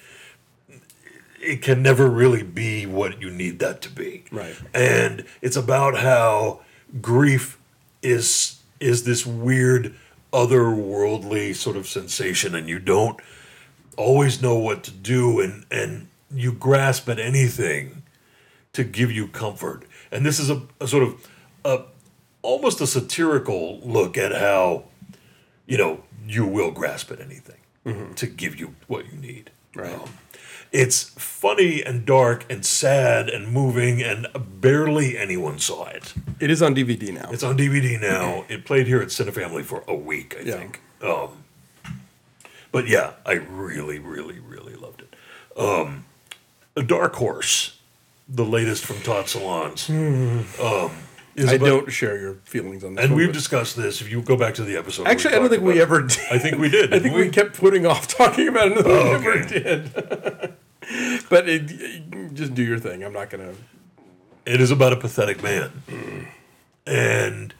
it can never really be what you need that to be. Right. And it's about how grief is is this weird otherworldly sort of sensation, and you don't always know what to do, and and you grasp at anything to give you comfort. And this is a, a sort of a almost a satirical look at how, you know, you will grasp at anything mm-hmm. to give you what you need. Right. Um, it's funny and dark and sad and moving, and barely anyone saw it. It is on D V D now. It's on D V D now. It played here at Cinefamily for a week, I Yeah. think. Um, but yeah, I really, really, really loved it. Um, A Dark Horse, the latest from Todd Solondz. Um, is I about- don't share your feelings on this. And one, we've but- discussed this. If you go back to the episode, where Actually, I don't talked think we about ever it. did. I think we did. I think we kept putting off talking about it, and we Oh, never okay. did. But it, it- just do your thing. I'm not going to. It is about a pathetic man, and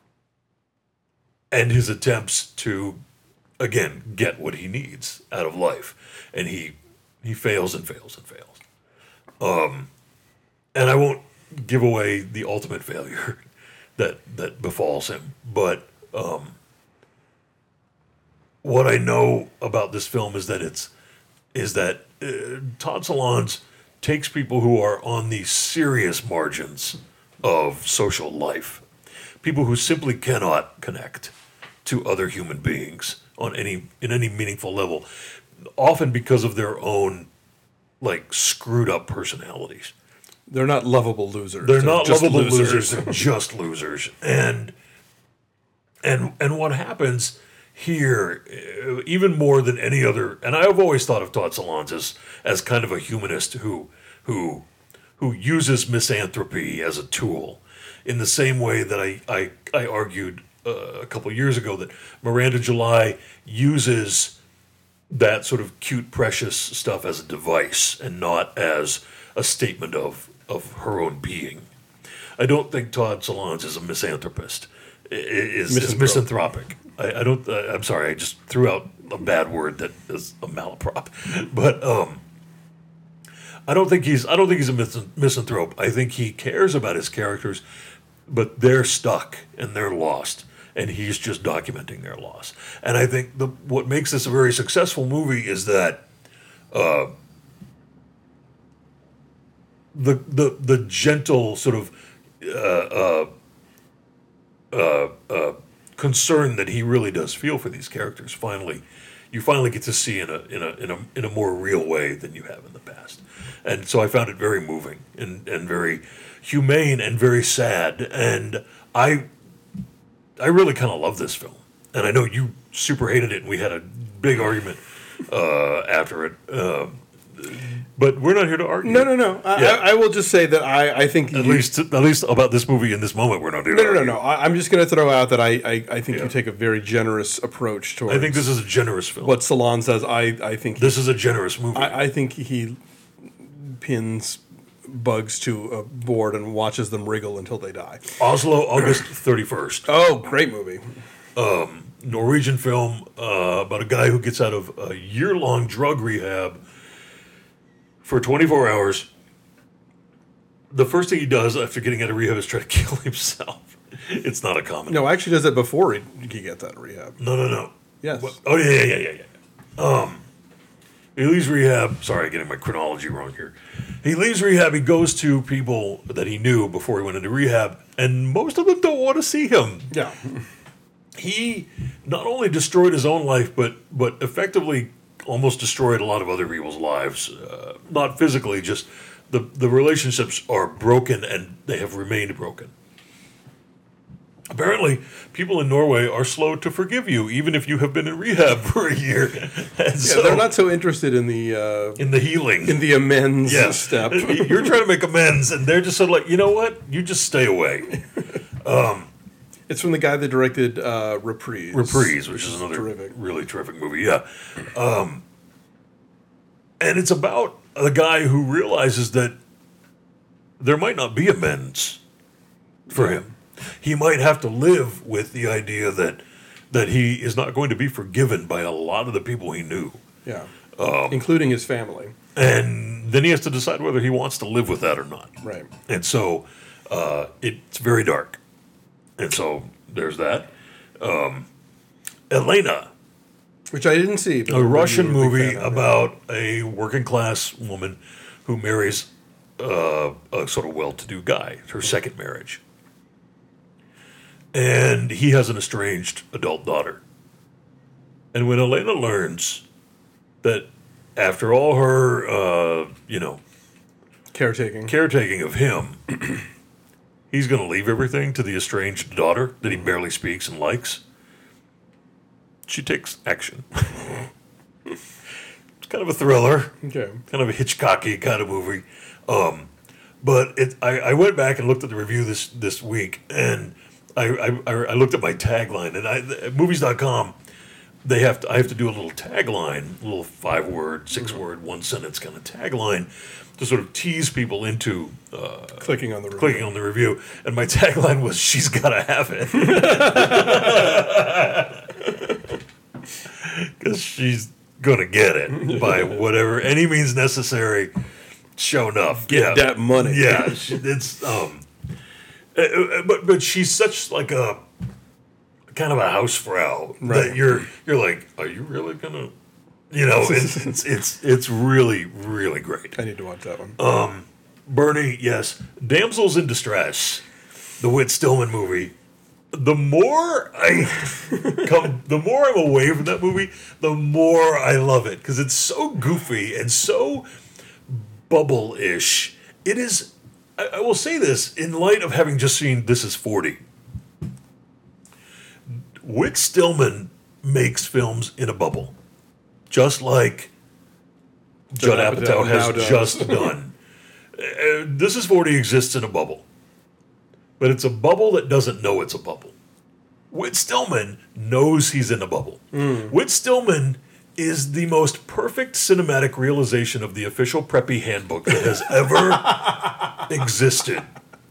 and his attempts to, again, get what he needs out of life, and he he fails and fails and fails. Um, and I won't give away the ultimate failure that that befalls him, but um, what I know about this film is that it's is that uh, Todd Solondz takes people who are on the serious margins of social life, people who simply cannot connect to other human beings on any in any meaningful level, often because of their own like screwed up personalities. They're not lovable losers. They're not just lovable losers. They're just losers. And and and what happens here, uh, even more than any other, and I've always thought of Todd Solondz as as kind of a humanist who who who uses misanthropy as a tool, in the same way that I I, I argued uh, a couple of years ago that Miranda July uses that sort of cute, precious stuff as a device and not as a statement of of her own being. I don't think Todd Solondz is a misanthropist. I- Is, is Misanthrope. misanthropic. I, I don't. Uh, I'm sorry. I just threw out a bad word that is a malaprop. But um, I don't think he's. I don't think he's a mis- misanthrope. I think he cares about his characters, but they're stuck and they're lost, and he's just documenting their loss. And I think the what makes this a very successful movie is that uh, the the the gentle sort of uh, uh, uh, uh, concern that he really does feel for these characters. Finally, you finally get to see in a in a in a in a more real way than you have in the past. And so I found it very moving and, and very humane and very sad. And I I really kind of love this film. And I know you super hated it, and we had a big argument uh, after it. Um, but we're not here to argue. No, no, no. I, Yeah. I, I will just say that I, I think At you, least, at least about this movie in this moment, we're not here No, to no, no, argue. no. I, I'm just going to throw out that I, I, I think Yeah. you take a very generous approach towards I think this is a generous film. what Salon says. I, I think This is a generous movie. I, I think he pins bugs to a board and watches them wriggle until they die. Oslo, August thirty-first. Oh, great movie. Norwegian film uh, about a guy who gets out of a year-long drug rehab for twenty-four hours. The first thing he does after getting out of rehab is try to kill himself. It's not a comedy. No, actually does that before he, he gets out of rehab. No, no, no. Yes. What- Oh, yeah, yeah, yeah, yeah, yeah. Um, he leaves rehab. Sorry, getting my chronology wrong here. He leaves rehab. He goes to people that he knew before he went into rehab, and most of them don't want to see him. Yeah. He not only destroyed his own life, but but effectively almost destroyed a lot of other people's lives. Uh, not physically, just the the relationships are broken, and they have remained broken. Apparently, people in Norway are slow to forgive you, even if you have been in rehab for a year. And Yeah, so, they're not so interested in the uh, in the healing. in the amends Yes. step. You're trying to make amends, and they're just sort of like, you know what? You just stay away. It's from the guy that directed uh, Reprise. Reprise, which is another terrific. really terrific movie. Yeah, um, and it's about a guy who realizes that there might not be amends for him. He might have to live with the idea that that he is not going to be forgiven by a lot of the people he knew, Yeah. Um, Including his family. and then he has to decide whether he wants to live with that or not. Right. And so uh, it's very dark. And so there's that. Um, Elena, Which I didn't see. But a I'm Russian a big movie fan of it. about a working class woman who marries uh, a sort of well-to-do guy, her second marriage. and he has an estranged adult daughter. And when Elena learns that after all her, uh, you know, Caretaking. caretaking of him, he's going to leave everything to the estranged daughter that he barely speaks and likes, she takes action. It's kind of a thriller, Okay. kind of a Hitchcocky kind of movie. Um, but it, I, I went back and looked at the review this, this week, and I, I, I looked at my tagline, and I, movies dot com, they have to, I have to do a little tagline, a little five-word, six-word, one-sentence kind of tagline to sort of tease people into uh, Clicking on the review. clicking on the review. And my tagline was, she's got to have it. Because she's going to get it by whatever, any means necessary, show enough. Get yeah. that money. Yeah, she, it's, um, uh, uh, but, but she's such like a, kind of a housefrau Right. that you're, you're like, are you really going to, you know, it's, it's, it's, it's really, really great. I need to watch that one. Um, Bernie, yes. Damsels in Distress, the Whit Stillman movie. The more I come, the more I'm away from that movie, the more I love it because it's so goofy and so bubble-ish. It is. I, I will say this in light of having just seen This Is forty. Whit Stillman makes films in a bubble, just like Judd Judd Apatow Apatow has now does. just done. Uh, This Is forty exists in a bubble. But it's a bubble that doesn't know it's a bubble. Whit Stillman knows he's in a bubble. Mm. Whit Stillman is the most perfect cinematic realization of the official preppy handbook that has ever existed.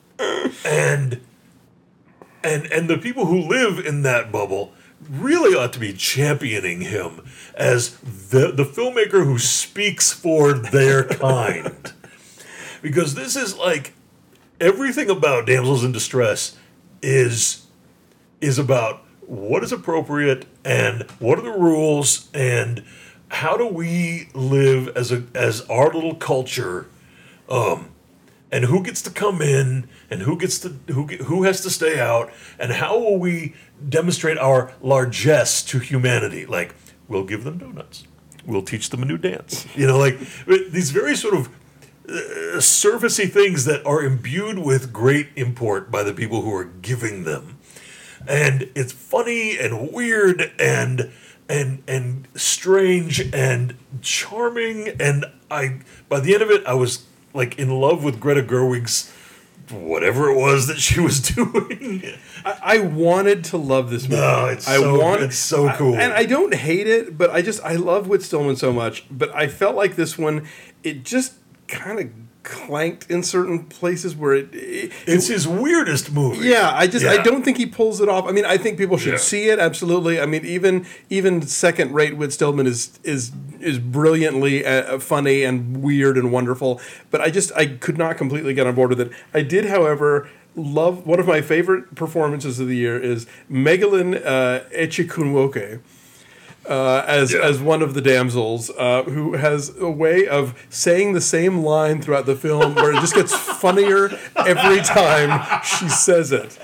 And and and the people who live in that bubble really ought to be championing him as the the filmmaker who speaks for their kind. Because this is like everything about Damsels in Distress is is about what is appropriate and what are the rules and how do we live as a as our little culture, um, and who gets to come in and who gets to who who has to stay out, and how will we demonstrate our largesse to humanity? Like, we'll give them donuts, we'll teach them a new dance, you know, like these very sort of Uh, surfacey things that are imbued with great import by the people who are giving them, and it's funny and weird and and and strange and charming, and I by the end of it I was like in love with Greta Gerwig's whatever it was that she was doing. I, I wanted to love this movie. No, it's I so want, it's so cool, I, and I don't hate it, but I just I love Whit Stillman so much. But I felt like this one, it just kind of clanked in certain places where it, it it's his weirdest movie. yeah I just I Yeah. don't think he pulls it off. I mean, I think people should Yeah. see it, absolutely. I mean, even even second rate Whit Stillman is is is brilliantly uh, funny and weird and wonderful, but I just I could not completely get on board with it. I did, however, love one of my favorite performances of the year is Megalyn uh, Echikunwoke. Uh, as Yeah. as one of the damsels, uh, who has a way of saying the same line throughout the film, where it just gets funnier every time she says it.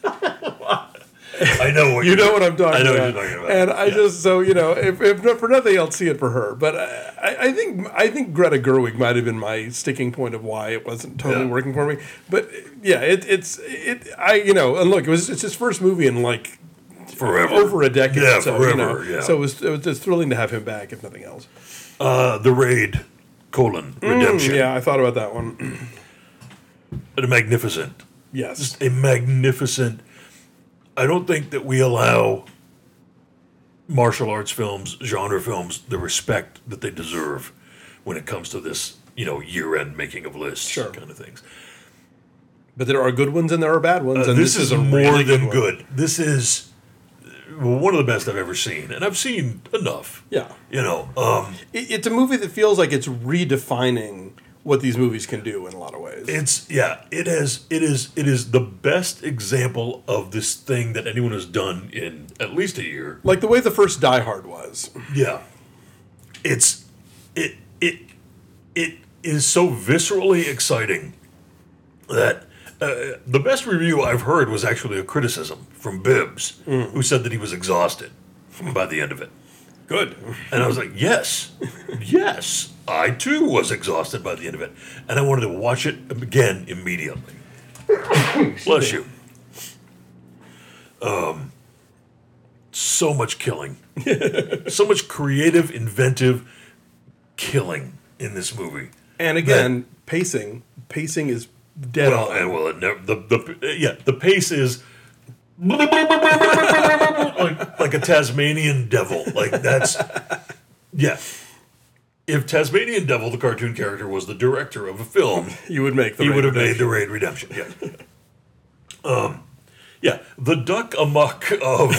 I know what You you're- know what I'm talking I know about. what you're talking about. And I Yeah. just so you know, if, if not for nothing else, see it for her. But I, I think I think Greta Gerwig might have been my sticking point of why it wasn't totally Yeah. working for me. But yeah, it, it's it. I you know, and look, it was it's his first movie in like Forever. over a decade. Yeah, so, forever, You know, yeah. So it was it was just thrilling to have him back, if nothing else. Uh, The Raid, colon, Redemption. Mm, yeah, I thought about that one. A magnificent, Yes. just a magnificent. I don't think that we allow martial arts films, genre films, the respect that they deserve when it comes to this, you know, year-end making of lists Sure. kind of things. But there are good ones and there are bad ones, Uh, and this, is, a more really than one. good. This is uh, one of the best I've ever seen, and I've seen enough. Yeah. You know, um, It, it's a movie that feels like it's redefining what these movies can do in a lot of ways. It's yeah, it has it is it is the best example of this thing that anyone has done in at least a year. Like the way the first Die Hard was. Yeah. It's it it it is so viscerally exciting that Uh, the best review I've heard was actually a criticism from Bibbs, Mm. who said that he was exhausted by the end of it. Good. And I was like, yes, yes, I too was exhausted by the end of it. And I wanted to watch it again immediately. Bless you. Um, so much killing. So much creative, inventive killing in this movie. And again, pacing. Pacing is dead Well, on. and well, it never, the, the, yeah, the pace is like, like a Tasmanian devil. Like that's, yeah. If Tasmanian Devil, the cartoon character, was the director of a film, You would make the he Raid would have made Redemption. the Raid Redemption. Yeah. Um, yeah, the duck amok of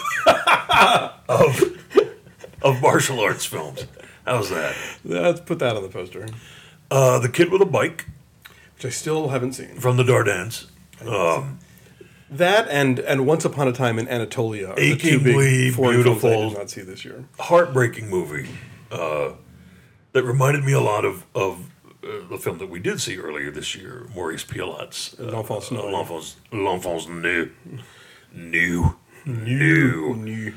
of of martial arts films. How's that? Let's put that on the poster, Uh, the Kid with a Bike which I still haven't seen. from the Dardanelles. Um, That and and Once Upon a Time in Anatolia are the two Achingly big foreign films I beautiful. did not see this year. heartbreaking movie uh, that reminded me a lot of of uh, the film that we did see earlier this year, Maurice Pialat's uh, L'Enfance Nue. L'Enfance, L'Enfance Nue. New. New. New.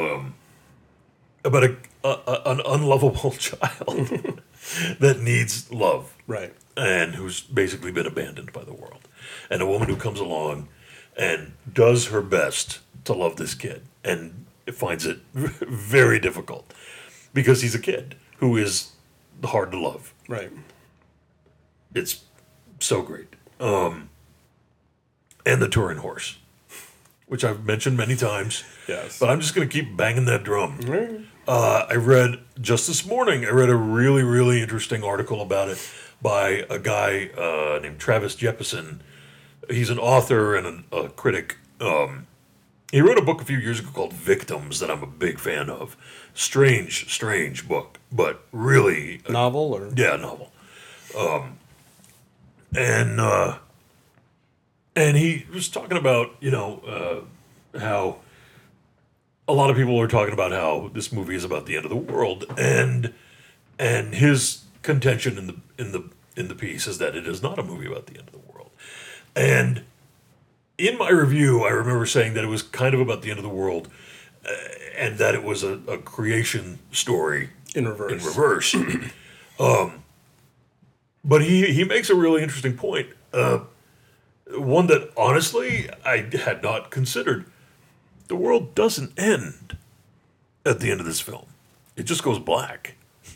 About a, a, a- an unlovable child that needs love. Right. And who's basically been abandoned by the world. And a woman who comes along and does her best to love this kid and finds it very difficult because he's a kid who is hard to love. Right. It's so great. Um, and the Turin Horse, which I've mentioned many times. Yes. But I'm just going to keep banging that drum. Uh, I read just this morning, I read a really, really interesting article about it by a guy uh, named Travis Jeppesen. He's an author and a, a critic. Um, he wrote a book a few years ago called Victims that I'm a big fan of. Strange, strange book, but really, a, Novel or yeah, novel. Um, and uh, and he was talking about, you know, uh, how a lot of people are talking about how this movie is about the end of the world, and and his contention in the in the in the piece is that it is not a movie about the end of the world. And in my review, I remember saying that it was kind of about the end of the world, uh, and that it was a, a creation story in reverse. in reverse. um, but he he makes a really interesting point, uh, one that honestly I had not considered. The world doesn't end at the end of this film; it just goes black.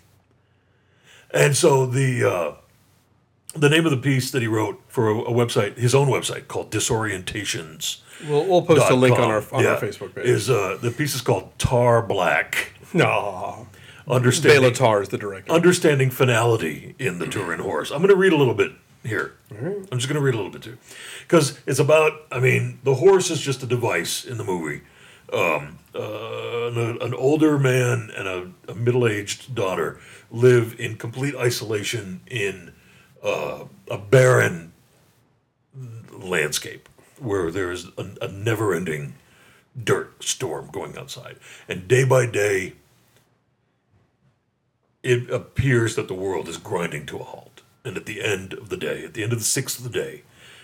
And so the uh, the name of the piece that he wrote for a, a website, his own website called Disorientations. We'll, we'll post a link on our on our Facebook page. Is uh, the piece is called Tar Black. No. Understanding Bela Tarr is the director. understanding finality in the Turin Horse. I'm going to read a little bit here. I'm just going to read a little bit too, because it's about. I mean, the horse is just a device in the movie. Um, uh, an, an older man and a, a middle-aged daughter live in complete isolation in uh, a barren landscape where there is a, a never-ending dirt storm going outside, and day by day, it appears that the world is grinding to a halt. And at the end of the day, at the end of the sixth of the day,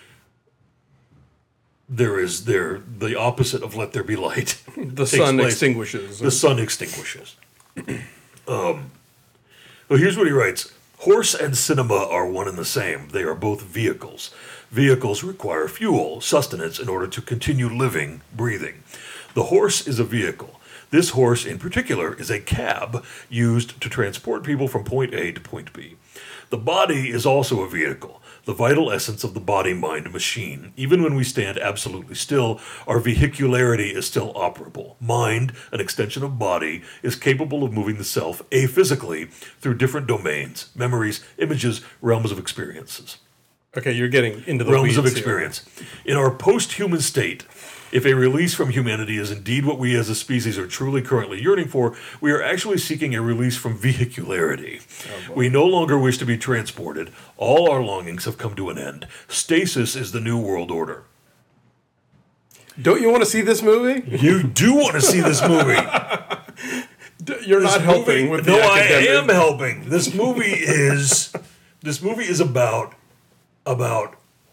there is there the opposite of let there be light. the takes sun place. extinguishes. The sun extinguishes. um, well, here's what he writes. Horse and cinema are one and the same. They are both vehicles. Vehicles require fuel, sustenance, in order to continue living, breathing. The horse is a vehicle. This horse, in particular, is a cab used to transport people from point A to point B. The body is also a vehicle, the vital essence of the body-mind machine. Even when we stand absolutely still, our vehicularity is still operable. Mind, an extension of body, is capable of moving the self aphysically through different domains, memories, images, realms of experiences. Okay, you're getting into the Realms weeds of here. experience. In our post-human state, if a release from humanity is indeed what we as a species are truly currently yearning for, we are actually seeking a release from vehicularity. Oh, we no longer wish to be transported. All our longings have come to an end. Stasis is the new world order. Don't you want to see this movie? You do want to see this movie. D- You're This not helping movie- with the no, academic. I am helping. This movie is this movie is about about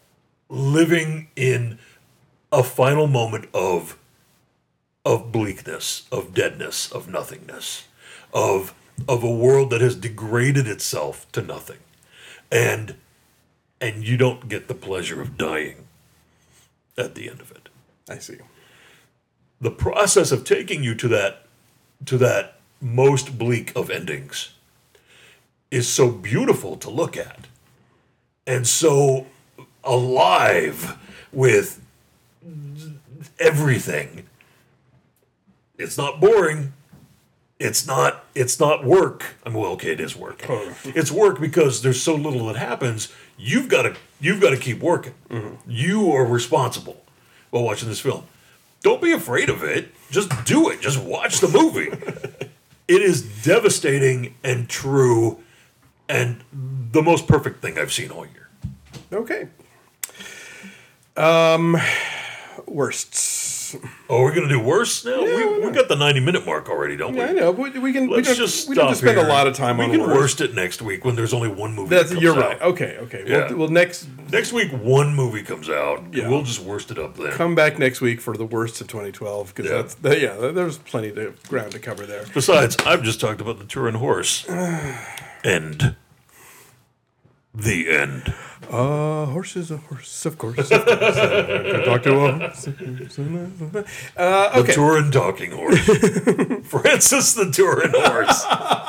living in a final moment of of bleakness, of deadness, of nothingness, of of a world that has degraded itself to nothing. And and you don't get the pleasure of dying at the end of it. I see. The process of taking you to that to that most bleak of endings is so beautiful to look at and so alive with everything. It's not boring. It's not it's not work. I mean, well, okay, it is work. It's work because there's so little that happens. You've got to you've got to keep working. Mm-hmm. You are responsible while watching this film. Don't be afraid of it. Just do it. Just watch the movie. It is devastating and true and the most perfect thing I've seen all year. Okay. Um, worsts. Oh, we're going to do worse now? Yeah, we, we got the ninety-minute mark already, don't we? Yeah, I know. But we, we can. Let's we don't, just we stop don't have to spend here. a lot of time we on can worst. worst it next week when there's only one movie. That's that comes you're out. right. Okay, okay. Yeah. Well, well, next Next week, one movie comes out. Yeah. And we'll just worst it up then. come back next week for the worst of twenty twelve because Yeah. that's that, yeah. There's plenty of ground to cover there. Besides, I've just talked about the Turin horse. End. The end. Uh, horse is a horse, of course. Of course. uh, talk to a horse. Uh, The okay. Turin talking horse. Francis the Turin horse.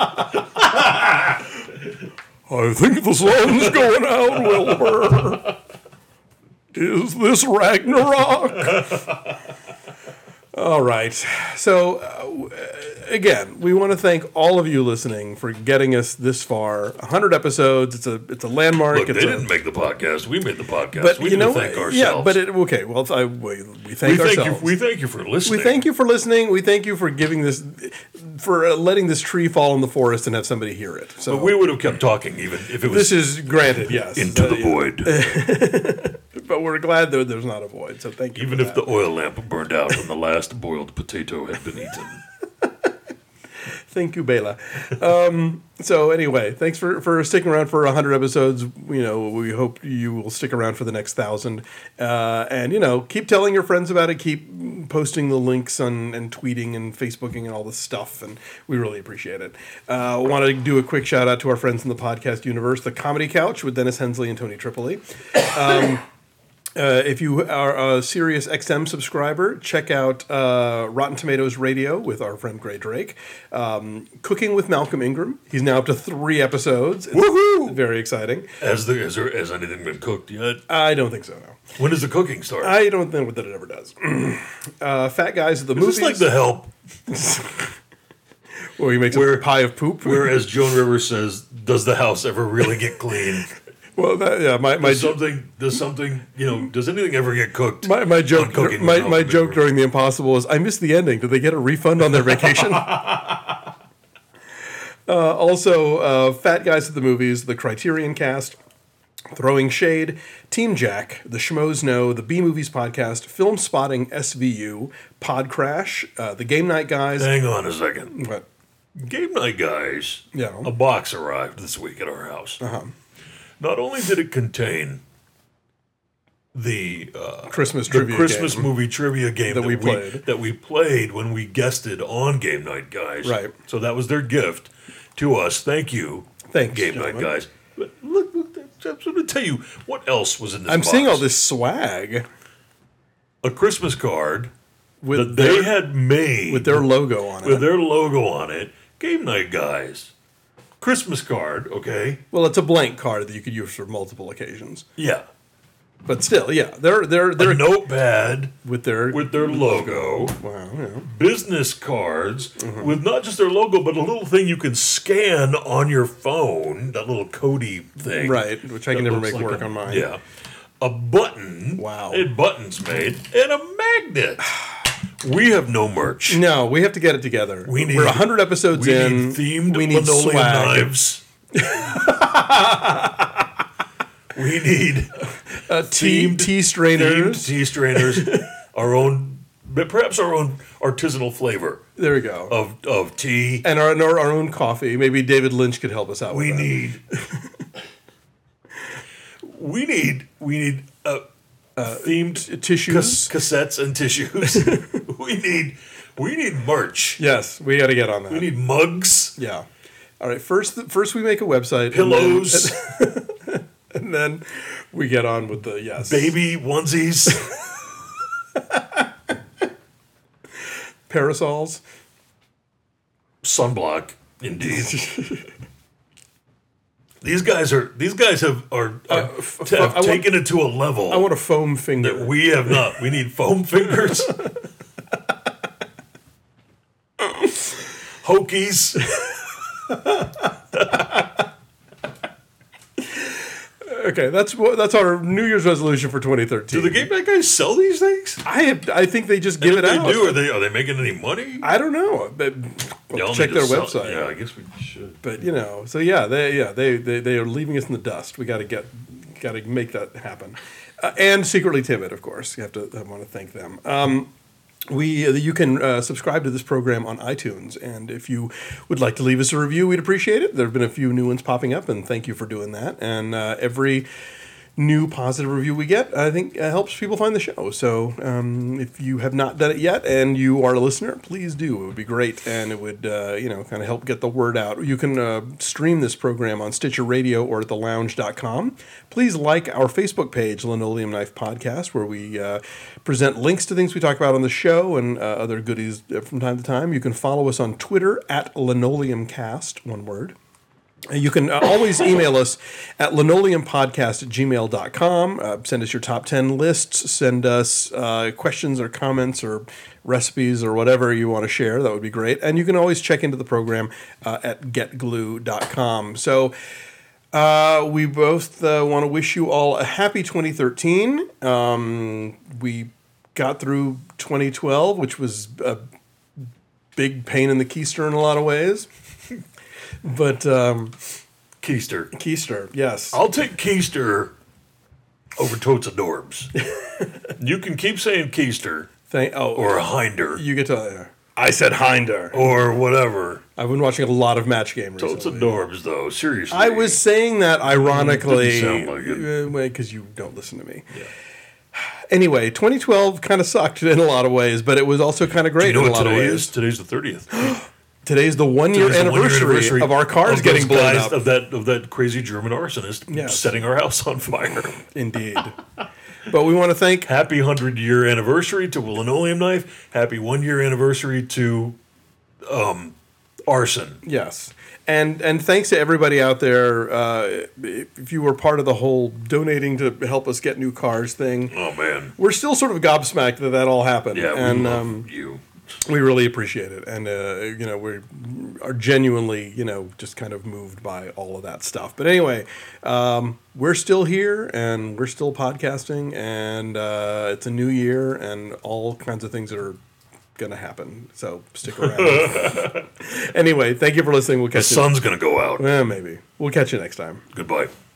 I think the sun's going out, Wilbur. Is this Ragnarok? All right. So, uh, again, we want to thank all of you listening for getting us this far. one hundred episodes. It's a it's a landmark. Look, they it's a, didn't make the podcast. We made the podcast. But we you need know, to thank ourselves. yeah. But it, okay. Well, I, we, we thank we thank ourselves. you. We thank you for listening. We thank you for listening. We thank you for giving this, for uh, letting this tree fall in the forest and have somebody hear it. So But we would have kept talking even if it was this is granted, yes, into Uh, the void. but we're glad that there's not a void. So thank you. Even for if that. the oil lamp burned out when the last boiled potato had been eaten. Thank you, Bela. Um, so anyway, thanks for, for sticking around for one hundred episodes. You know, we hope you will stick around for the next thousand. Uh, and, you know, keep telling your friends about it. Keep posting the links on, and tweeting and Facebooking and all this stuff. And we really appreciate it. I uh, want to do a quick shout out to our friends in the podcast universe, The Comedy Couch with Dennis Hensley and Tony Tripoli. Um, Uh, if you are a Sirius X M subscriber, check out uh, Rotten Tomatoes Radio with our friend Gray Drake. Um, Cooking with Malcolm Ingram. He's now up to three episodes. It's Woohoo! very exciting. Has there, has there has anything been cooked yet? I don't think so, no. When does the cooking start? I don't think that it ever does. uh, Fat Guys at the Is Movies. this like The Help? Where he makes Where- a pie of poop. Where, as Joan Rivers says, does the house ever really get clean? well, that, yeah, my, my, Does something, does something, you know, does anything ever get cooked? my, my on joke, Cooking with my, Malcolm my joke Ingram? during The Impossible is, I missed the ending. Did they get a refund on their vacation? Uh, also, uh, Fat Guys at the Movies, the Criterion Cast, Throwing Shade, Team Jack, the Schmoes Know, the B Movies Podcast, Film Spotting S V U, Pod Crash, uh, the Game Night Guys. Hang on a second. What? Game Night Guys. Yeah. A box arrived this week at our house. Uh-huh. Not only did it contain the uh, Christmas the trivia Christmas game. movie trivia game That we played. that we played when we guested on Game Night Guys. Right. So that was their gift to us. Thank you, Thanks, Game gentlemen. Night Guys. But look, look, I'm going to tell you what else was in this. I'm box. seeing all this swag A Christmas card with that they their, had made with their logo on with it. their logo on it. Game Night Guys. Christmas card, okay? Well, it's a blank card that you could use for multiple occasions. Yeah. But still, yeah, they're they're A they're notepad with their with their logo. wow, yeah. Business cards Mm-hmm. with not just their logo, but a little thing you can scan on your phone. That little Cody thing. Right, which I can That never looks make like work a- on mine. Yeah. A button. Wow. And buttons made. And a magnet. We have no merch. No, we have to get it together. We need- We're one hundred episodes We in. need themed we need linoleum swag. knives. We need Uh, tea, themed- tea themed strainers. tea strainers. Our own, but perhaps our own artisanal flavor There we go. of, of tea. and our, and our our own coffee. Maybe David Lynch could help us out We with that. need. we need. We need. Uh, themed tissues. cas- cassettes and tissues. we need we need merch. Yes, we got to get on that. We need mugs, Yeah. All right. First, first we make a website. pillows, And then, and then we get on with the yes. baby onesies. Parasols. Sunblock, indeed. These guys are. These guys have are, are Uh, f- t- have I want- taken it to a level I want a foam finger. that we have not. We need foam fingers, hokies. Okay, that's what that's our New Year's resolution for twenty thirteen. Do the Game Night guys sell these things? I have, I think they just give If it they out. do, are they are they making any money? I don't know. But we'll Y'all check need to their sell- website. Yeah, I guess we should. But you know, so yeah, they yeah they they, they are leaving us in the dust. We got to get got to make that happen. Uh, and Secretly Timid, of course. You have to. I want to thank them. Um, we uh, you can uh, subscribe to this program on iTunes, and if you would like to leave us a review, we'd appreciate it. There have been a few new ones popping up, and thank you for doing that. And uh, every new positive review we get, I think, uh, helps people find the show. So um, if you have not done it yet and you are a listener, please do. It would be great, and it would uh, you know kind of help get the word out. You can uh, stream this program on Stitcher Radio or at the lounge dot com. Please like our Facebook page, Linoleum Knife Podcast, where we uh, present links to things we talk about on the show and uh, other goodies from time to time. You can follow us on Twitter at LinoleumCast, one word. You can uh, always email us at linoleumpodcast at gmail dot com. Uh, send us your top ten lists. Send us uh, questions or comments or recipes or whatever you want to share. That would be great. And you can always check into the program uh, at get glue dot com. So uh, we both uh, want to wish you all a happy twenty thirteen. Um, we got through twenty twelve, which was a big pain in the keister in a lot of ways. But um, Keister. Keister, yes. I'll take Keister over Totes Adorbs. You can keep saying Keister Thank, oh, or Hinder you get to. I said Hinder. or whatever. I've been watching a lot of Match Game Totes recently. Adorbs, though. Seriously. I was saying that ironically, Didn't sound like it. because you don't listen to me. Anyway, twenty twelve kind of sucked in a lot of ways, but it was also kind of great You know in a what lot of today ways. is? Today's the thirtieth. Today's the one-year Today's the one-year anniversary, of our cars of getting those blown guys- up. Of that, of that crazy German arsonist Yes. setting our house on fire. Indeed. But we want to thank Happy hundred-year anniversary to Linoleum Knife. Happy one-year anniversary to um, arson. Yes. And and thanks to everybody out there. Uh, if you were part of the whole donating to help us get new cars thing, Oh, man. we're still sort of gobsmacked that that all happened. Yeah, we and love um, you. we really appreciate it. And, uh, you know, we are genuinely, you know, just kind of moved by all of that stuff. But anyway, um, we're still here and we're still podcasting. And uh, it's a new year and all kinds of things are going to happen. So stick around. Anyway, thank you for listening. We'll The catch you. sun's going to go out. Eh, maybe. We'll catch you next time. Goodbye.